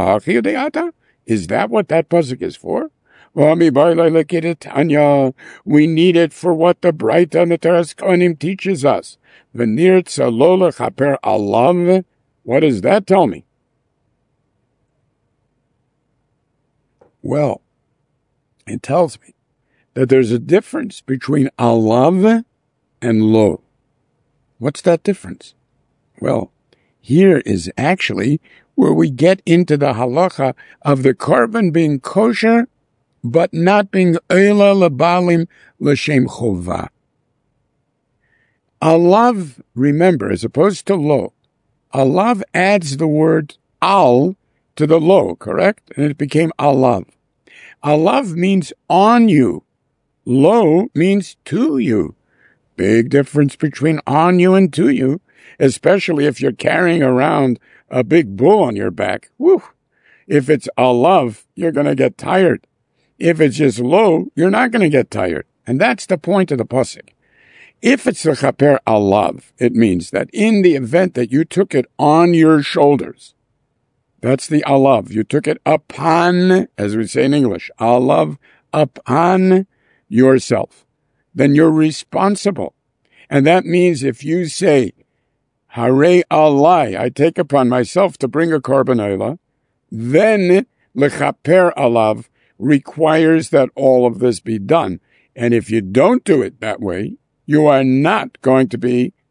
that what that pasuk is for? We need it for what the Braita and the Teras Kohanim teaches us. What does that tell me? Well, it tells me that there's a difference between alav and lo. What's that difference? Well, here is actually where we get into the halacha of the korban being kosher, but not being oila lebalim l'shem chova. Alav, remember, as opposed to lo, alav adds the word al to the lo, correct? And it became alav. Alav means on you. Lo means to you. Big difference between on you and to you, especially if you're carrying around a big bull on your back. Woo! If it's alav, you're going to get tired. If it's just lo, you're not going to get tired. And that's the point of the pasuk. If it's the chaper alav, it means that in the event that you took it on your shoulders, that's the alav. You took it upon, as we say in English, alav, upon yourself. Then you're responsible. And that means if you say, Hare alai, I take upon myself to bring a korban oila, then lechaper alav requires that all of this be done. And if you don't do it that way, you are not going to be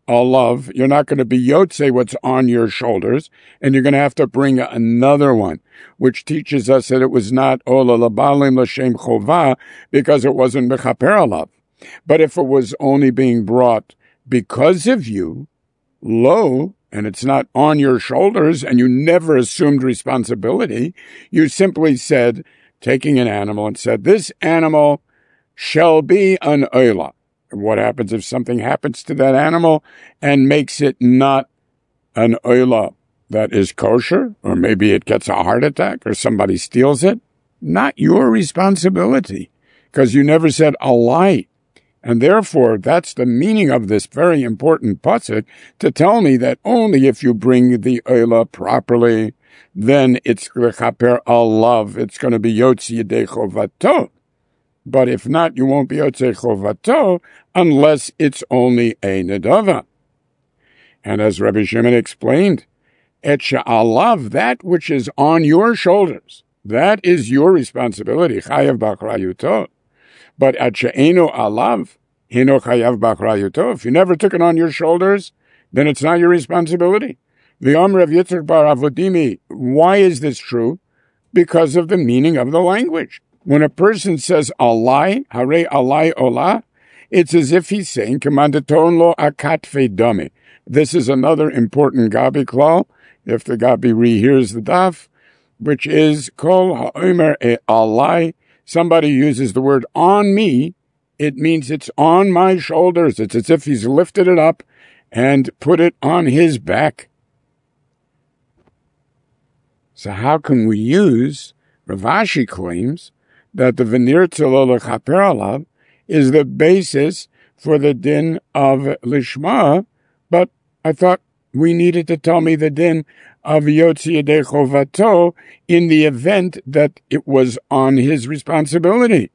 alav, you're not going to be yotze what's on your shoulders, and you're going to have to bring another one, which teaches us that it was not ola labalim l'shem chova, because it wasn't mechaper alav. But if it was only being brought because of you, lo, and it's not on your shoulders, and you never assumed responsibility, you simply said, taking an animal and said, this animal shall be an oila. What happens if something happens to that animal and makes it not an oila that is kosher, or maybe it gets a heart attack or somebody steals it? Not your responsibility, because you never said a lie. And therefore, that's the meaning of this very important pasuk, to tell me that only if you bring the oila properly, then it's lechaper alav, it's going to be yotzi yedei chovato. But if not, you won't be yotze chovato unless it's only a nedava. And as Rabbi Shimon explained, et she'alav, that which is on your shoulders, that is your responsibility, chayav b'achrayuto. But at she'enu alav, hino chayav b'achrayuto. If you never took it on your shoulders, then it's not your responsibility. The Amr of Yitzchak bar Avodimi, why is this true? Because of the meaning of the language. When a person says alai, hare alai ola, it's as if he's saying, Commandaton lo akatfe dami. This is another important Gabi klal, if the Gabi rehears the daf, which is, kol ha'omer e alai. Somebody uses the word on me, it means it's on my shoulders. It's as if he's lifted it up and put it on his back. So how can we use, Rav Ashi claims, that the veneer tzelo lechaper alav is the basis for the din of lishma, but I thought we needed to tell me the din of yotzi yedei chovato in the event that it was on his responsibility.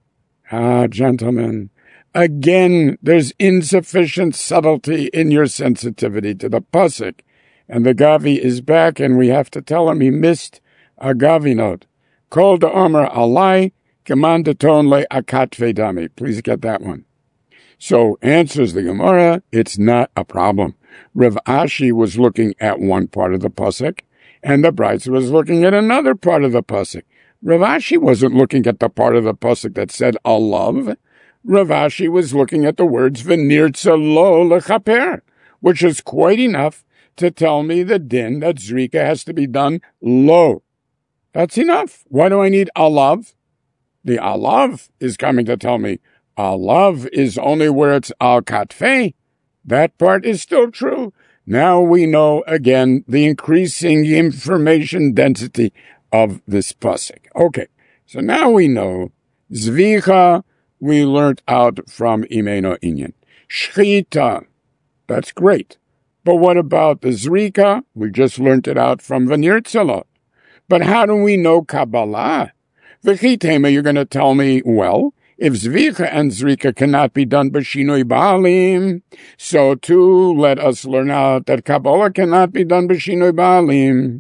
Gentlemen, again, there's insufficient subtlety in your sensitivity to the pasuk, and the Gavi is back, and we have to tell him he missed a Gavi note. Kol da'omer alai, kemandaton le akatve dami. Please get that one. So, answers the Gemara, it's not a problem. Rav Ashi was looking at one part of the pasuk, and the Braisa was looking at another part of the pasuk. Rav Ashi wasn't looking at the part of the pasuk that said alav. Rav Ashi was looking at the words v'nirtza lo lechaper, which is quite enough to tell me the din that zrika has to be done lo. That's enough. Why do I need alav? The alav is coming to tell me alav is only where it's al katfei. That part is still true. Now we know again the increasing information density of this pasuk. Okay, so now we know zvicha we learnt out from Imeno Inyan. Shchita, that's great. But what about the zrika? We just learnt it out from Veneer Tzalot. But how do we know Kabbalah? V'chitema, you're going to tell me, well, if zvicha and zrika cannot be done b'shinoi ba'alim, so too let us learn out that Kabbalah cannot be done b'shinoi ba'alim.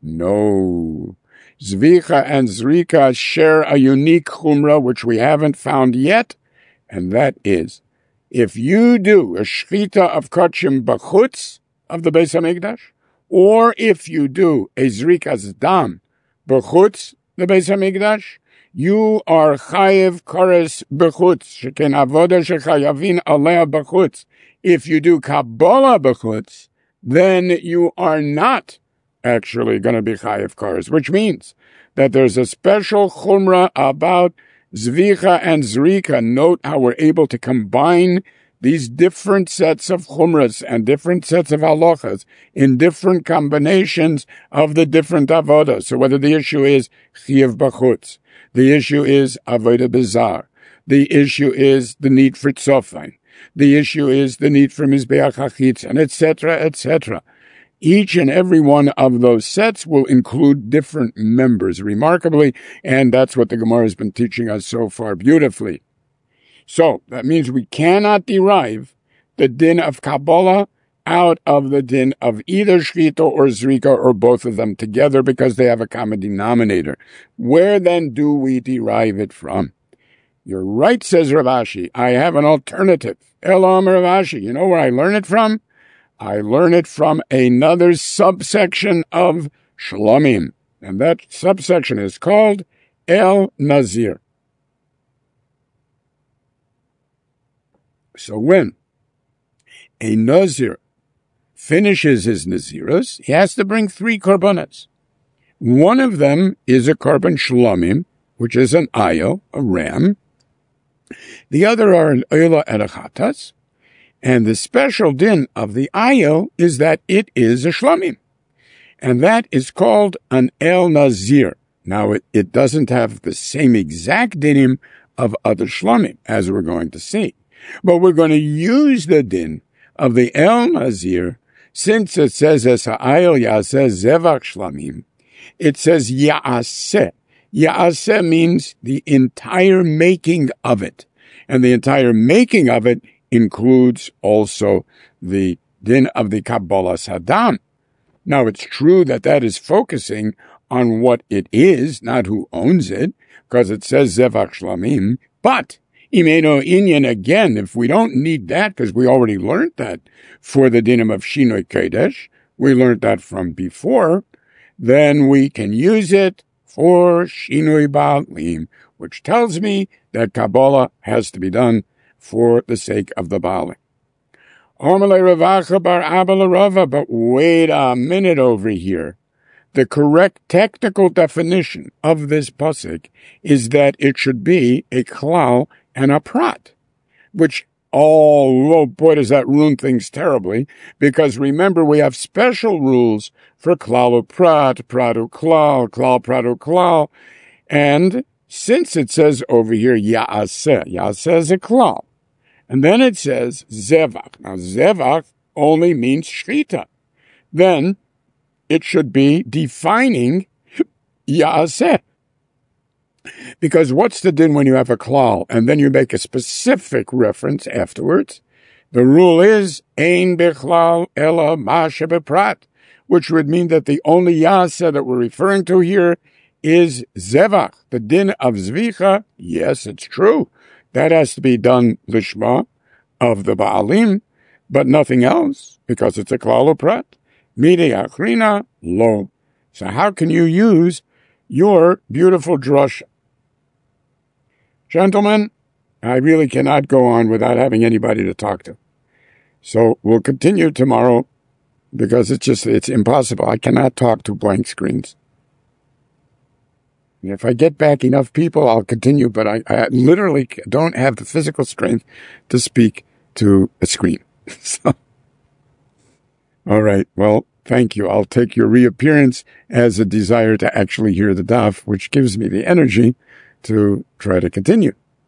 No. Zvicha and zrika share a unique chumrah which we haven't found yet, and that is, if you do a shchita of kachim b'chutz of the Beis HaMikdash, or if you do a zrikas dam b'chutz the Beis HaMikdash, you are chayev kares b'chutz, sheken avoda shechayavin alea b'chutz. If you do Kabbalah b'chutz, then you are not actually going to be chayev kares, which means that there's a special chumrah about zvicha and zrika. Note how we're able to combine these different sets of chumras and different sets of halachas in different combinations of the different avodas. So whether the issue is chiyuv b'chutz, the issue is avodah bizar, the issue is the need for tzofan, the issue is the need for mizbeach hachitz, and etc., etc. Each and every one of those sets will include different members, remarkably, and that's what the Gemara has been teaching us so far beautifully. So, that means we cannot derive the din of Kabbalah out of the din of either Shchita or Zrika or both of them together because they have a common denominator. Where then do we derive it from? You're right, says Rav Ashi. I have an alternative. Elam Rav Ashi. You know where I learn it from? I learn it from another subsection of Shlomim, and that subsection is called El Nazir. So when a Nazir finishes his Nazirus, he has to bring 3 korbanos. One of them is a korban Shlomim, which is an ayil, a ram. The other are an oila and a chatas. And the special din of the ayil is that it is a Shlomim. And that is called an El Nazir. Now, it doesn't have the same exact dinim of other Shlomim, as we're going to see. But we're going to use the din of the El Nazir, since it says as ha'ayil ya'aseh zevach Shlomim. It says ya'aseh. Ya'aseh means the entire making of it. And the entire making of it includes also the din of the Kabbalas Hadam. Now, it's true that that is focusing on what it is, not who owns it, because it says Zevach Shlamim. But, Imeno Inyan, again, if we don't need that, because we already learned that for the dinim of Shinoi Kodesh, we learned that from before, then we can use it for Shinoi Baalim, which tells me that Kabbalah has to be done for the sake of the Baalim. But wait a minute over here. The correct technical definition of this pasuk is that it should be a klal and a prat, which, oh boy, does that ruin things terribly, because remember, we have special rules for klal uprat, prat uklal, klal prat uklal, and since it says over here ya'aseh, ya'aseh is a klal, and then it says zevach. Now, zevach only means shchita. Then it should be defining ya'aseh. Because what's the din when you have a klal and then you make a specific reference afterwards? The rule is ein bechlal ela ma shebeprat, which would mean that the only ya'aseh that we're referring to here is zevach, the din of zvicha. Yes, it's true. That has to be done lishma of the baalim, but nothing else, because it's a klal uprat. Midi achrina lo. So how can you use your beautiful drasha? Gentlemen, I really cannot go on without having anybody to talk to. So we'll continue tomorrow, because it's impossible. I cannot talk to blank screens. If I get back enough people, I'll continue, but I literally don't have the physical strength to speak to a screen. So, all right, well, thank you. I'll take your reappearance as a desire to actually hear the daf, which gives me the energy to try to continue.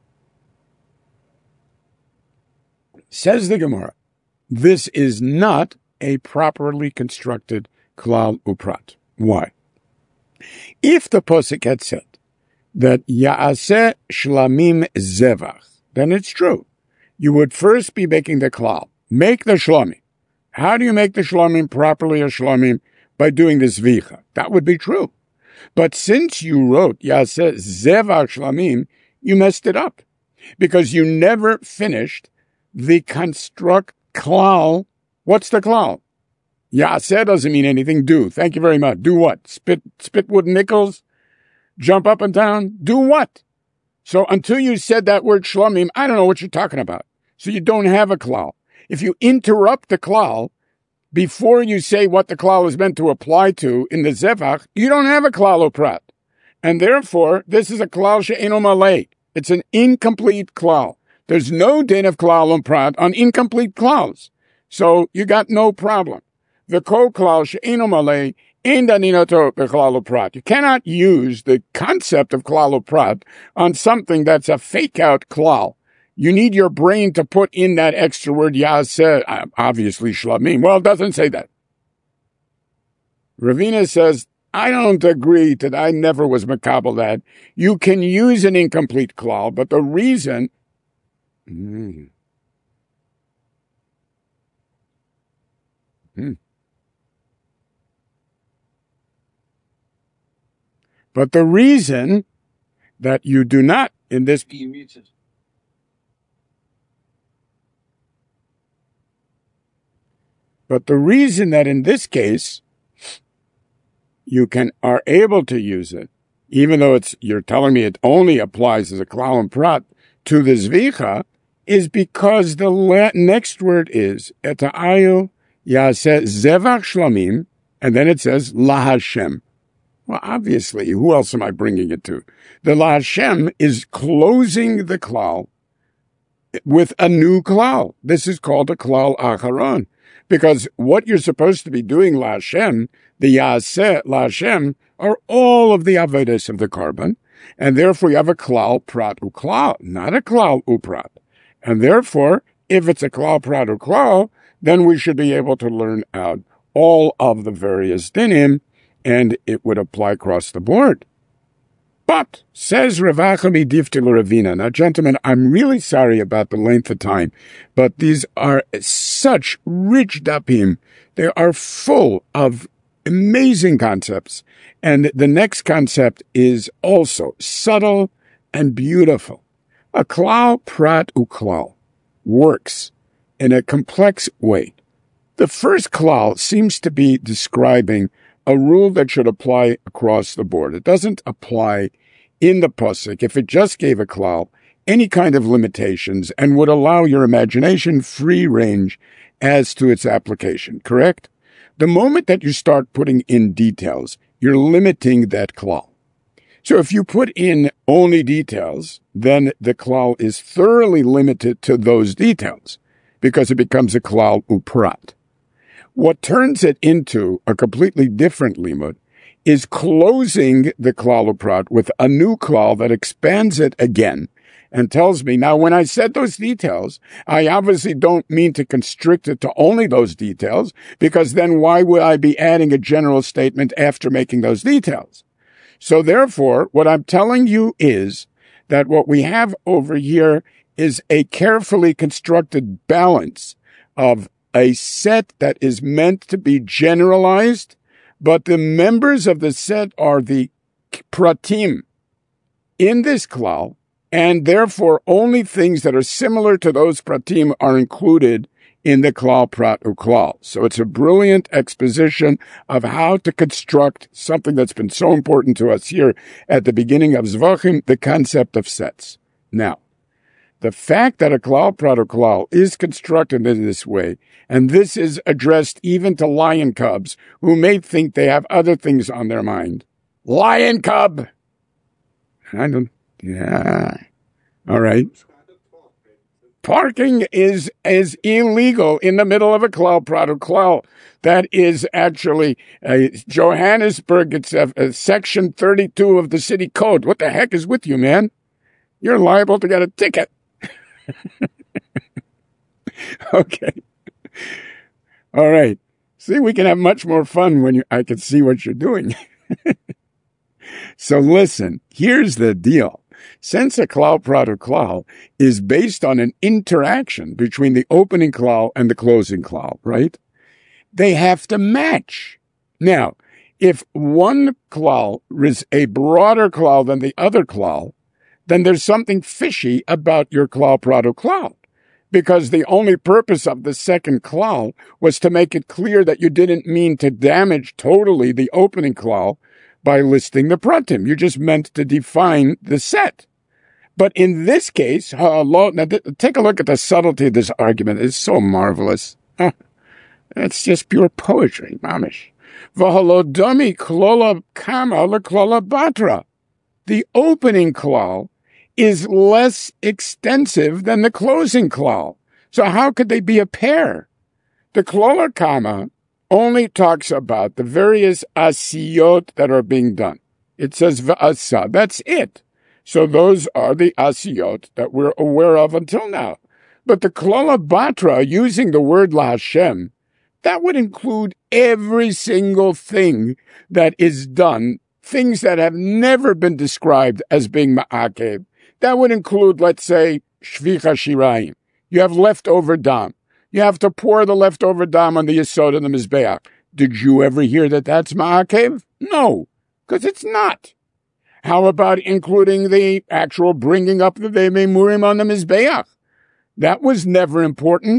Says the Gemara, this is not a properly constructed klal uprat. Why? If the posuk had said that ya'aseh shlamim zevach, then it's true. You would first be making the klal. Make the shlamim. How do you make the shlamim properly a shlamim? By doing this vicha. That would be true. But since you wrote ya'aseh zevach shlamim, you messed it up. Because you never finished the construct klal. What's the klal? Ya'aseh doesn't mean anything. Do. Thank you very much. Do what? Spit wooden nickels? Jump up and down? Do what? So until you said that word shlamim, I don't know what you're talking about. So you don't have a klal. If you interrupt the klal before you say what the klal is meant to apply to in the zevach, you don't have a klal uprat. And therefore, this is a klal she'eno malei. It's an incomplete klal. There's no din of klal uprat on incomplete klals. So you got no problem. The kol klal she'eno malei ein daninato b'klal uprat. You cannot use the concept of klal uprat on something that's a fake-out klal. You need your brain to put in that extra word ya'aseh, obviously shlamim. Well, it doesn't say that. Ravina says, I don't agree that I never was makabel that. You can use an incomplete klal, but the reason... But the reason that you do not in this... But the reason that in this case you are able to use it, even though you're telling me it only applies as a klal and prat to the zvicha, is because the next word is eta'ayu yaseh zevach shlamim, and then it says la Hashem. Well, obviously, who else am I bringing it to? The la Hashem is closing the klal with a new klal. This is called a klal acharon, because what you're supposed to be doing la Hashem, the yaseh la Hashem, are all of the avodas of the carbon, and therefore you have a klal prat uklal, not a klal uprat. And therefore, if it's a klal prat uklal, then we should be able to learn out all of the various dinim, and it would apply across the board. But, says Rav Achami Diftil Ravina, now gentlemen, I'm really sorry about the length of time, but these are such rich dapim. They are full of amazing concepts. And the next concept is also subtle and beautiful. A klal prat uklal works in a complex way. The first klal seems to be describing a rule that should apply across the board. It doesn't apply in the pasuk if it just gave a klal any kind of limitations and would allow your imagination free range as to its application, correct? The moment that you start putting in details, you're limiting that klal. So if you put in only details, then the klal is thoroughly limited to those details because it becomes a klal uprat. What turns it into a completely different limud is closing the klal uprat with a new klal that expands it again and tells me, now when I said those details, I obviously don't mean to constrict it to only those details, because then why would I be adding a general statement after making those details? So therefore, what I'm telling you is that what we have over here is a carefully constructed balance of a set that is meant to be generalized, but the members of the set are the pratim in this klal, and therefore only things that are similar to those pratim are included in the klal prat uklal. So it's a brilliant exposition of how to construct something that's been so important to us here at the beginning of Zvachim, the concept of sets. Now, the fact that a klal prat uklal is constructed in this way, and this is addressed even to lion cubs who may think they have other things on their mind. Lion cub! All right. Parking is illegal in the middle of a klal prat uklal. That is actually Johannesburg. It's section 32 of the city code. What the heck is with you, man? You're liable to get a ticket. Okay. All right. See, we can have much more fun when I can see what you're doing. So listen, here's the deal. Since a klal prat uklal is based on an interaction between the opening klal and the closing klal, right? They have to match. Now, if one klal is a broader klal than the other klal, then there's something fishy about your klal prat uklal, because the only purpose of the second klal was to make it clear that you didn't mean to damage totally the opening klal by listing the pratim. You just meant to define the set. But in this case, now take a look at the subtlety of this argument. It's so marvelous. It's just pure poetry, mamish. V'halodami klola kama leklola batra. The opening klal is less extensive than the closing klal. So how could they be a pair? The klola kama only talks about the various asiyot that are being done. It says v'asa. That's it. So those are the asiyot that we're aware of until now. But the klola batra, using the word la Hashem, that would include every single thing that is done, things that have never been described as being ma'akev. That would include, let's say, shvicha shirayim. You have leftover dam. You have to pour the leftover dam on the yesod and the mizbeach. Did you ever hear that that's ma'akev? No, because it's not. How about including the actual bringing up the veimemurim on the mizbeach? That was never important.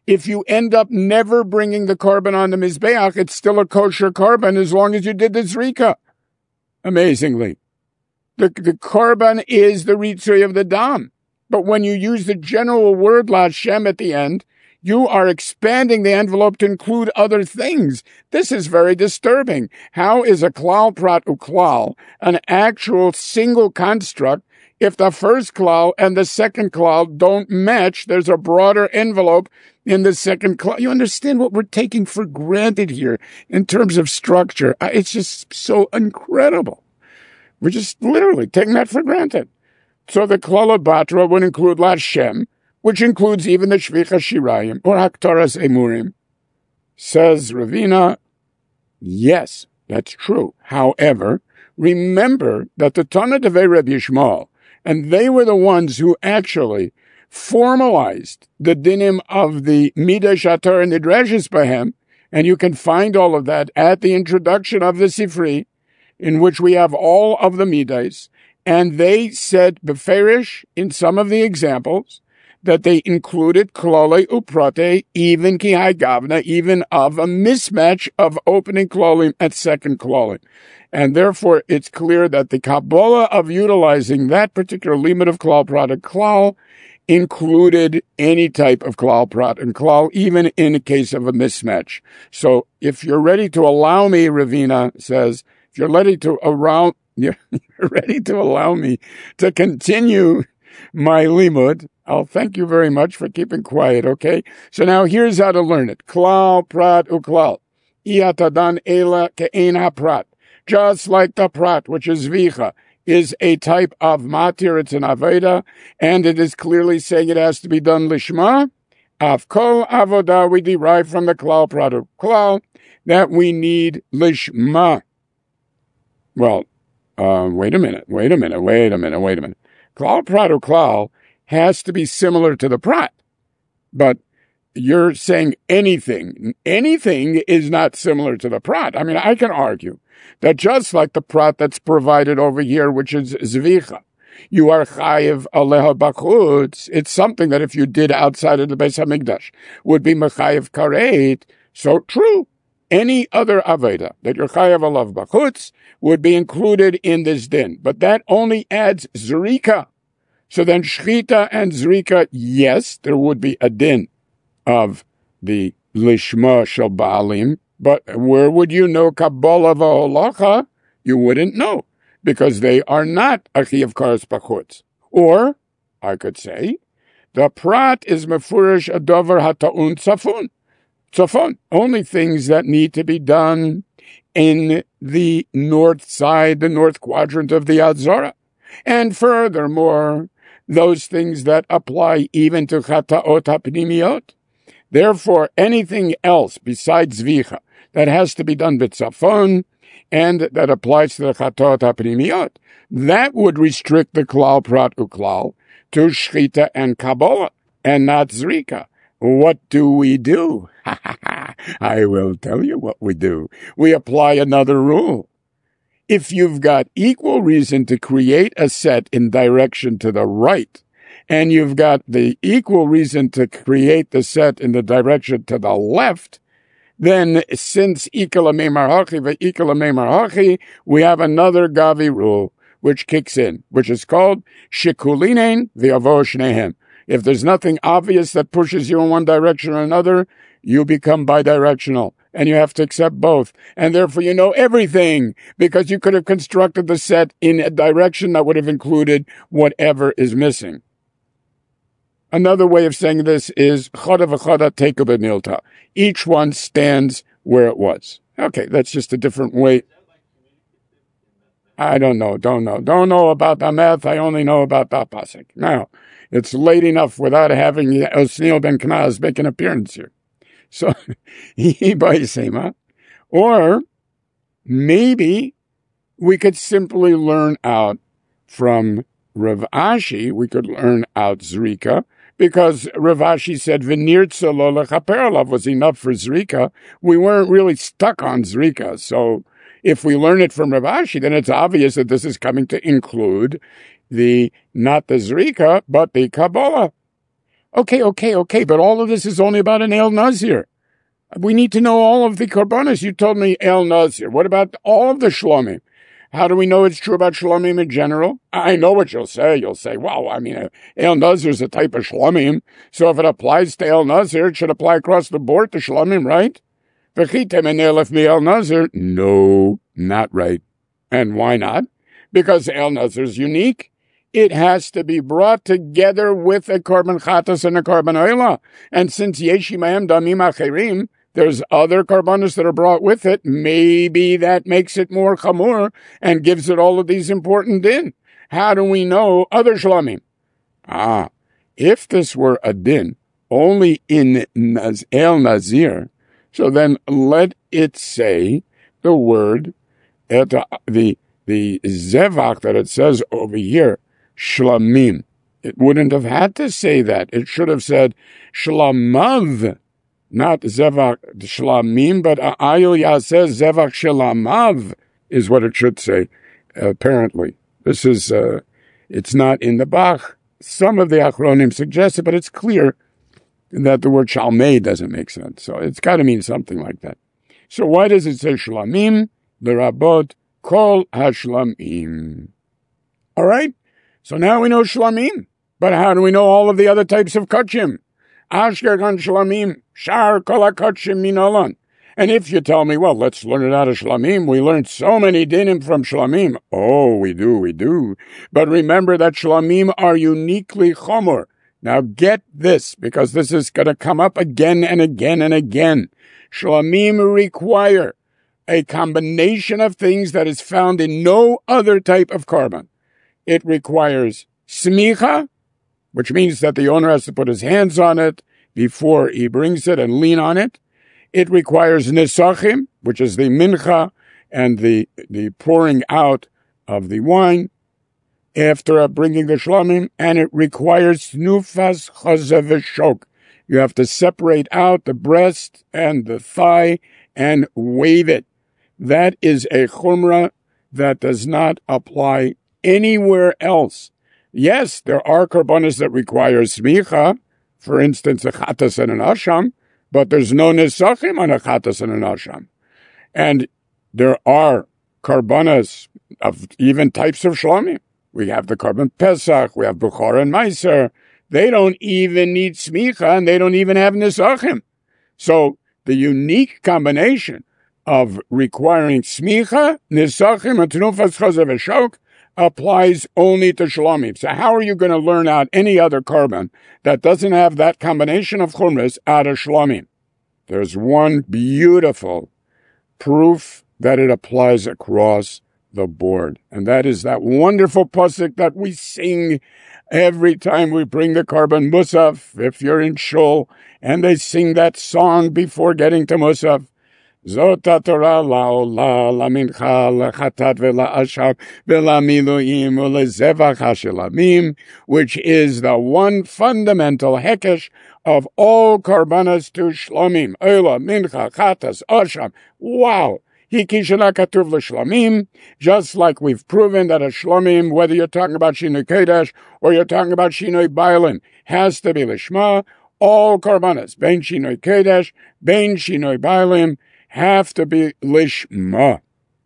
If you end up never bringing the korban on the Mizbeach, it's still a kosher korban as long as you did the Zrika. Amazingly. The korban is the ritzui of the dam. But when you use the general word Lashem at the end, you are expanding the envelope to include other things. This is very disturbing. How is a klal prat uklal an actual single construct if the first klal and the second klal don't match? There's a broader envelope in the second klal. You understand what we're taking for granted here in terms of structure? It's just so incredible. We're just literally taking that for granted. So the Klal Batra would include Lashem, which includes even the Shvicha Shirayim or Haktaras Emurim. Says Ravina, yes, that's true. However, remember that the Tana Devei Reb Yishmael, and they were the ones who actually formalized the dinim of the Midah Shatar Nidreshes Bahem, and you can find all of that at the introduction of the Sifri, in which we have all of the Midas. And they said, beferish, in some of the examples, that they included klole uprate, even ki gavna, even of a mismatch of opening klolim at second klolim. And therefore, it's clear that the Kabbalah of utilizing that particular limit of klal prat and klal included any type of klal prat and klal, even in the case of a mismatch. So if you're ready to allow me, Ravina says, if you're ready to allow me to continue my limud, I'll thank you very much for keeping quiet, okay? So now here's how to learn it. Klal, prat, uklal. Iatadan ela ke'en haprat. Just like the prat, which is vicha, is a type of matir, it's an aveda, and it is clearly saying it has to be done lishma. Av kol avodah we derive from the klal, prat, uklal, that we need lishma. Well, wait a minute. Klal prat or klal has to be similar to the prat. But you're saying anything is not similar to the prat. I mean, I can argue that just like the prat that's provided over here, which is zvicha, you are chayiv aleha bachutz. It's something that if you did outside of the Beis Hamikdash would be mechayiv karet. So true. Any other aveda that you're chayav alav bachutz would be included in this din. But that only adds zrika. So then shchita and zrika, yes, there would be a din of the lishma shel baalim. But where would you know Kabbalah v'holacha? You wouldn't know, because they are not a chayav kares bachutz. Or, I could say, the prat is mefurish adover hata'un tzafun. Tzafon, only things that need to be done in the north side, the north quadrant of the Azara. And furthermore, those things that apply even to Chataot HaPnimiyot. Therefore, anything else besides Zvicha that has to be done b'tzafon and that applies to the Chataot HaPnimiyot, that would restrict the Klal Prat Uklal to Shchita and Kabbalah and not Zrika. What do we do? I will tell you what we do. We apply another rule. If you've got equal reason to create a set in direction to the right, and you've got the equal reason to create the set in the direction to the left, then since ikala meimar hachi ve'ikala meimar hachi, we have another Gavi rule which kicks in, which is called shikulinen v'yavo shnehem. If there's nothing obvious that pushes you in one direction or another, you become bidirectional, and you have to accept both. And therefore you know everything, because you could have constructed the set in a direction that would have included whatever is missing. Another way of saying this is chada v'chada teku b'milta. Each one stands where it was. Okay, that's just a different way. I don't know about the math. I only know about the pasuk. Now, it's late enough without having Osniel ben Knaz make an appearance here. So, or maybe we could simply learn out from Rav Ashi, we could learn out Zrika, because Rav Ashi said, V'nirtza lo lechaper alav was enough for Zrika. We weren't really stuck on Zrika. So if we learn it from Rav Ashi, then it's obvious that this is coming to include not the Zrika, but the Kabbalah. Okay, but all of this is only about an El Nazir. We need to know all of the Karbanos. You told me El Nazir. What about all of the Shlomim? How do we know it's true about Shlomim in general? I know what you'll say. You'll say, well, I mean, El Nazir is a type of Shlomim. So if it applies to El Nazir, it should apply across the board to Shlomim, right? V'chitem en elef mi El Nazir. No, not right. And why not? Because El Nazir is unique. It has to be brought together with a Korban Chatas and a Korban Oila. And since Yeshimayim Damim Acherim, there's other Karbanos that are brought with it. Maybe that makes it more Chamur and gives it all of these important din. How do we know other Shlomim? If this were a din only in El Nazir, so then let it say the word, the Zevach that it says over here, Shlamim. It wouldn't have had to say that. It should have said Shlamav, not Zevach Shlamim, but Ayil says Zevach Shlamav is what it should say, apparently. This is, it's not in the Bach. Some of the Achronim suggest it, but it's clear that the word Shalmei doesn't make sense. So it's got to mean something like that. So why does it say Shlamim? L'rabot kol hashlamim. All right? So now we know Shlamim. But how do we know all of the other types of Kachim? Ashker gan Shlamim, Shar kol ha-Kachim min. And if you tell me, well, let's learn it out of Shlamim, we learned so many dinim from Shlamim. Oh, we do. But remember that Shlamim are uniquely Chomor. Now get this, because this is going to come up again and again and again. Shlamim require a combination of things that is found in no other type of Korban. It requires smicha, which means that the owner has to put his hands on it before he brings it and lean on it. It requires nesachim, which is the mincha and the pouring out of the wine after bringing the shlamim, and it requires nufas chazav v'shok. You have to separate out the breast and the thigh and wave it. That is a chumrah that does not apply anywhere else. Yes, there are karbanos that require smicha, for instance, a chatas and an asham, but there's no nesachim on a chatas and an asham. And there are karbanos of even types of shlamim. We have the Korban Pesach, we have Bukhar and Meiser. They don't even need smicha, and they don't even have nesachim. So the unique combination of requiring smicha, nesachim, and tenufas chazav v'shok applies only to shlamim. So how are you going to learn out any other korban that doesn't have that combination of chumras out of shlamim? There's one beautiful proof that it applies across the board, and that is that wonderful pasuk that we sing every time we bring the korban musaf. If you're in shul and they sing that song before getting to musaf, Zot HaTorah la'olah, la'mincha, la'chatat, ve'la'asham, ve'la'miluim, u'lezevach ha'shelamim, which is the one fundamental hekesh of all karbanas to shlamim. Oila, mincha, chatas, asham. Wow! Hikishana katuv l'shlamim, just like we've proven that a shlamim, whether you're talking about Shinoi Kodesh or you're talking about Shinoi Bailim, has to be l'shma. All karbanas, bein Shinoi Kodesh, bein Shinoi Bailim, have to be lishma.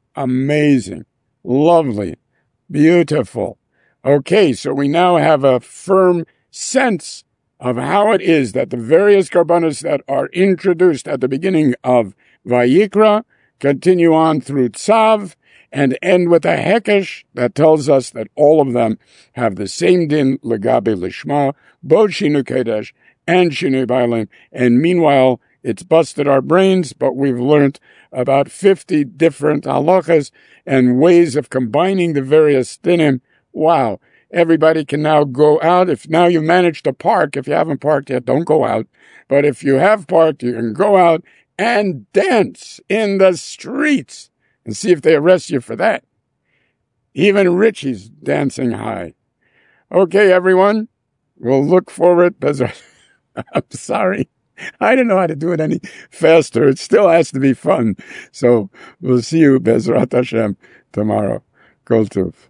Amazing. Lovely. Beautiful. Okay, so we now have a firm sense of how it is that the various karbanos that are introduced at the beginning of Vayikra continue on through Tzav and end with a hekesh that tells us that all of them have the same din legabe lishma, both Shinoi Kodesh and Shinoi Bailim, and meanwhile, it's busted our brains, but we've learned about 50 different halachas and ways of combining the various dinim. Wow. Everybody can now go out. If now you manage to park, if you haven't parked yet, don't go out. But if you have parked, you can go out and dance in the streets and see if they arrest you for that. Even Richie's dancing high. Okay, everyone. We'll look forward. I'm sorry. I don't know how to do it any faster. It still has to be fun. So we'll see you, Bezrat Hashem, tomorrow. Kol Tov.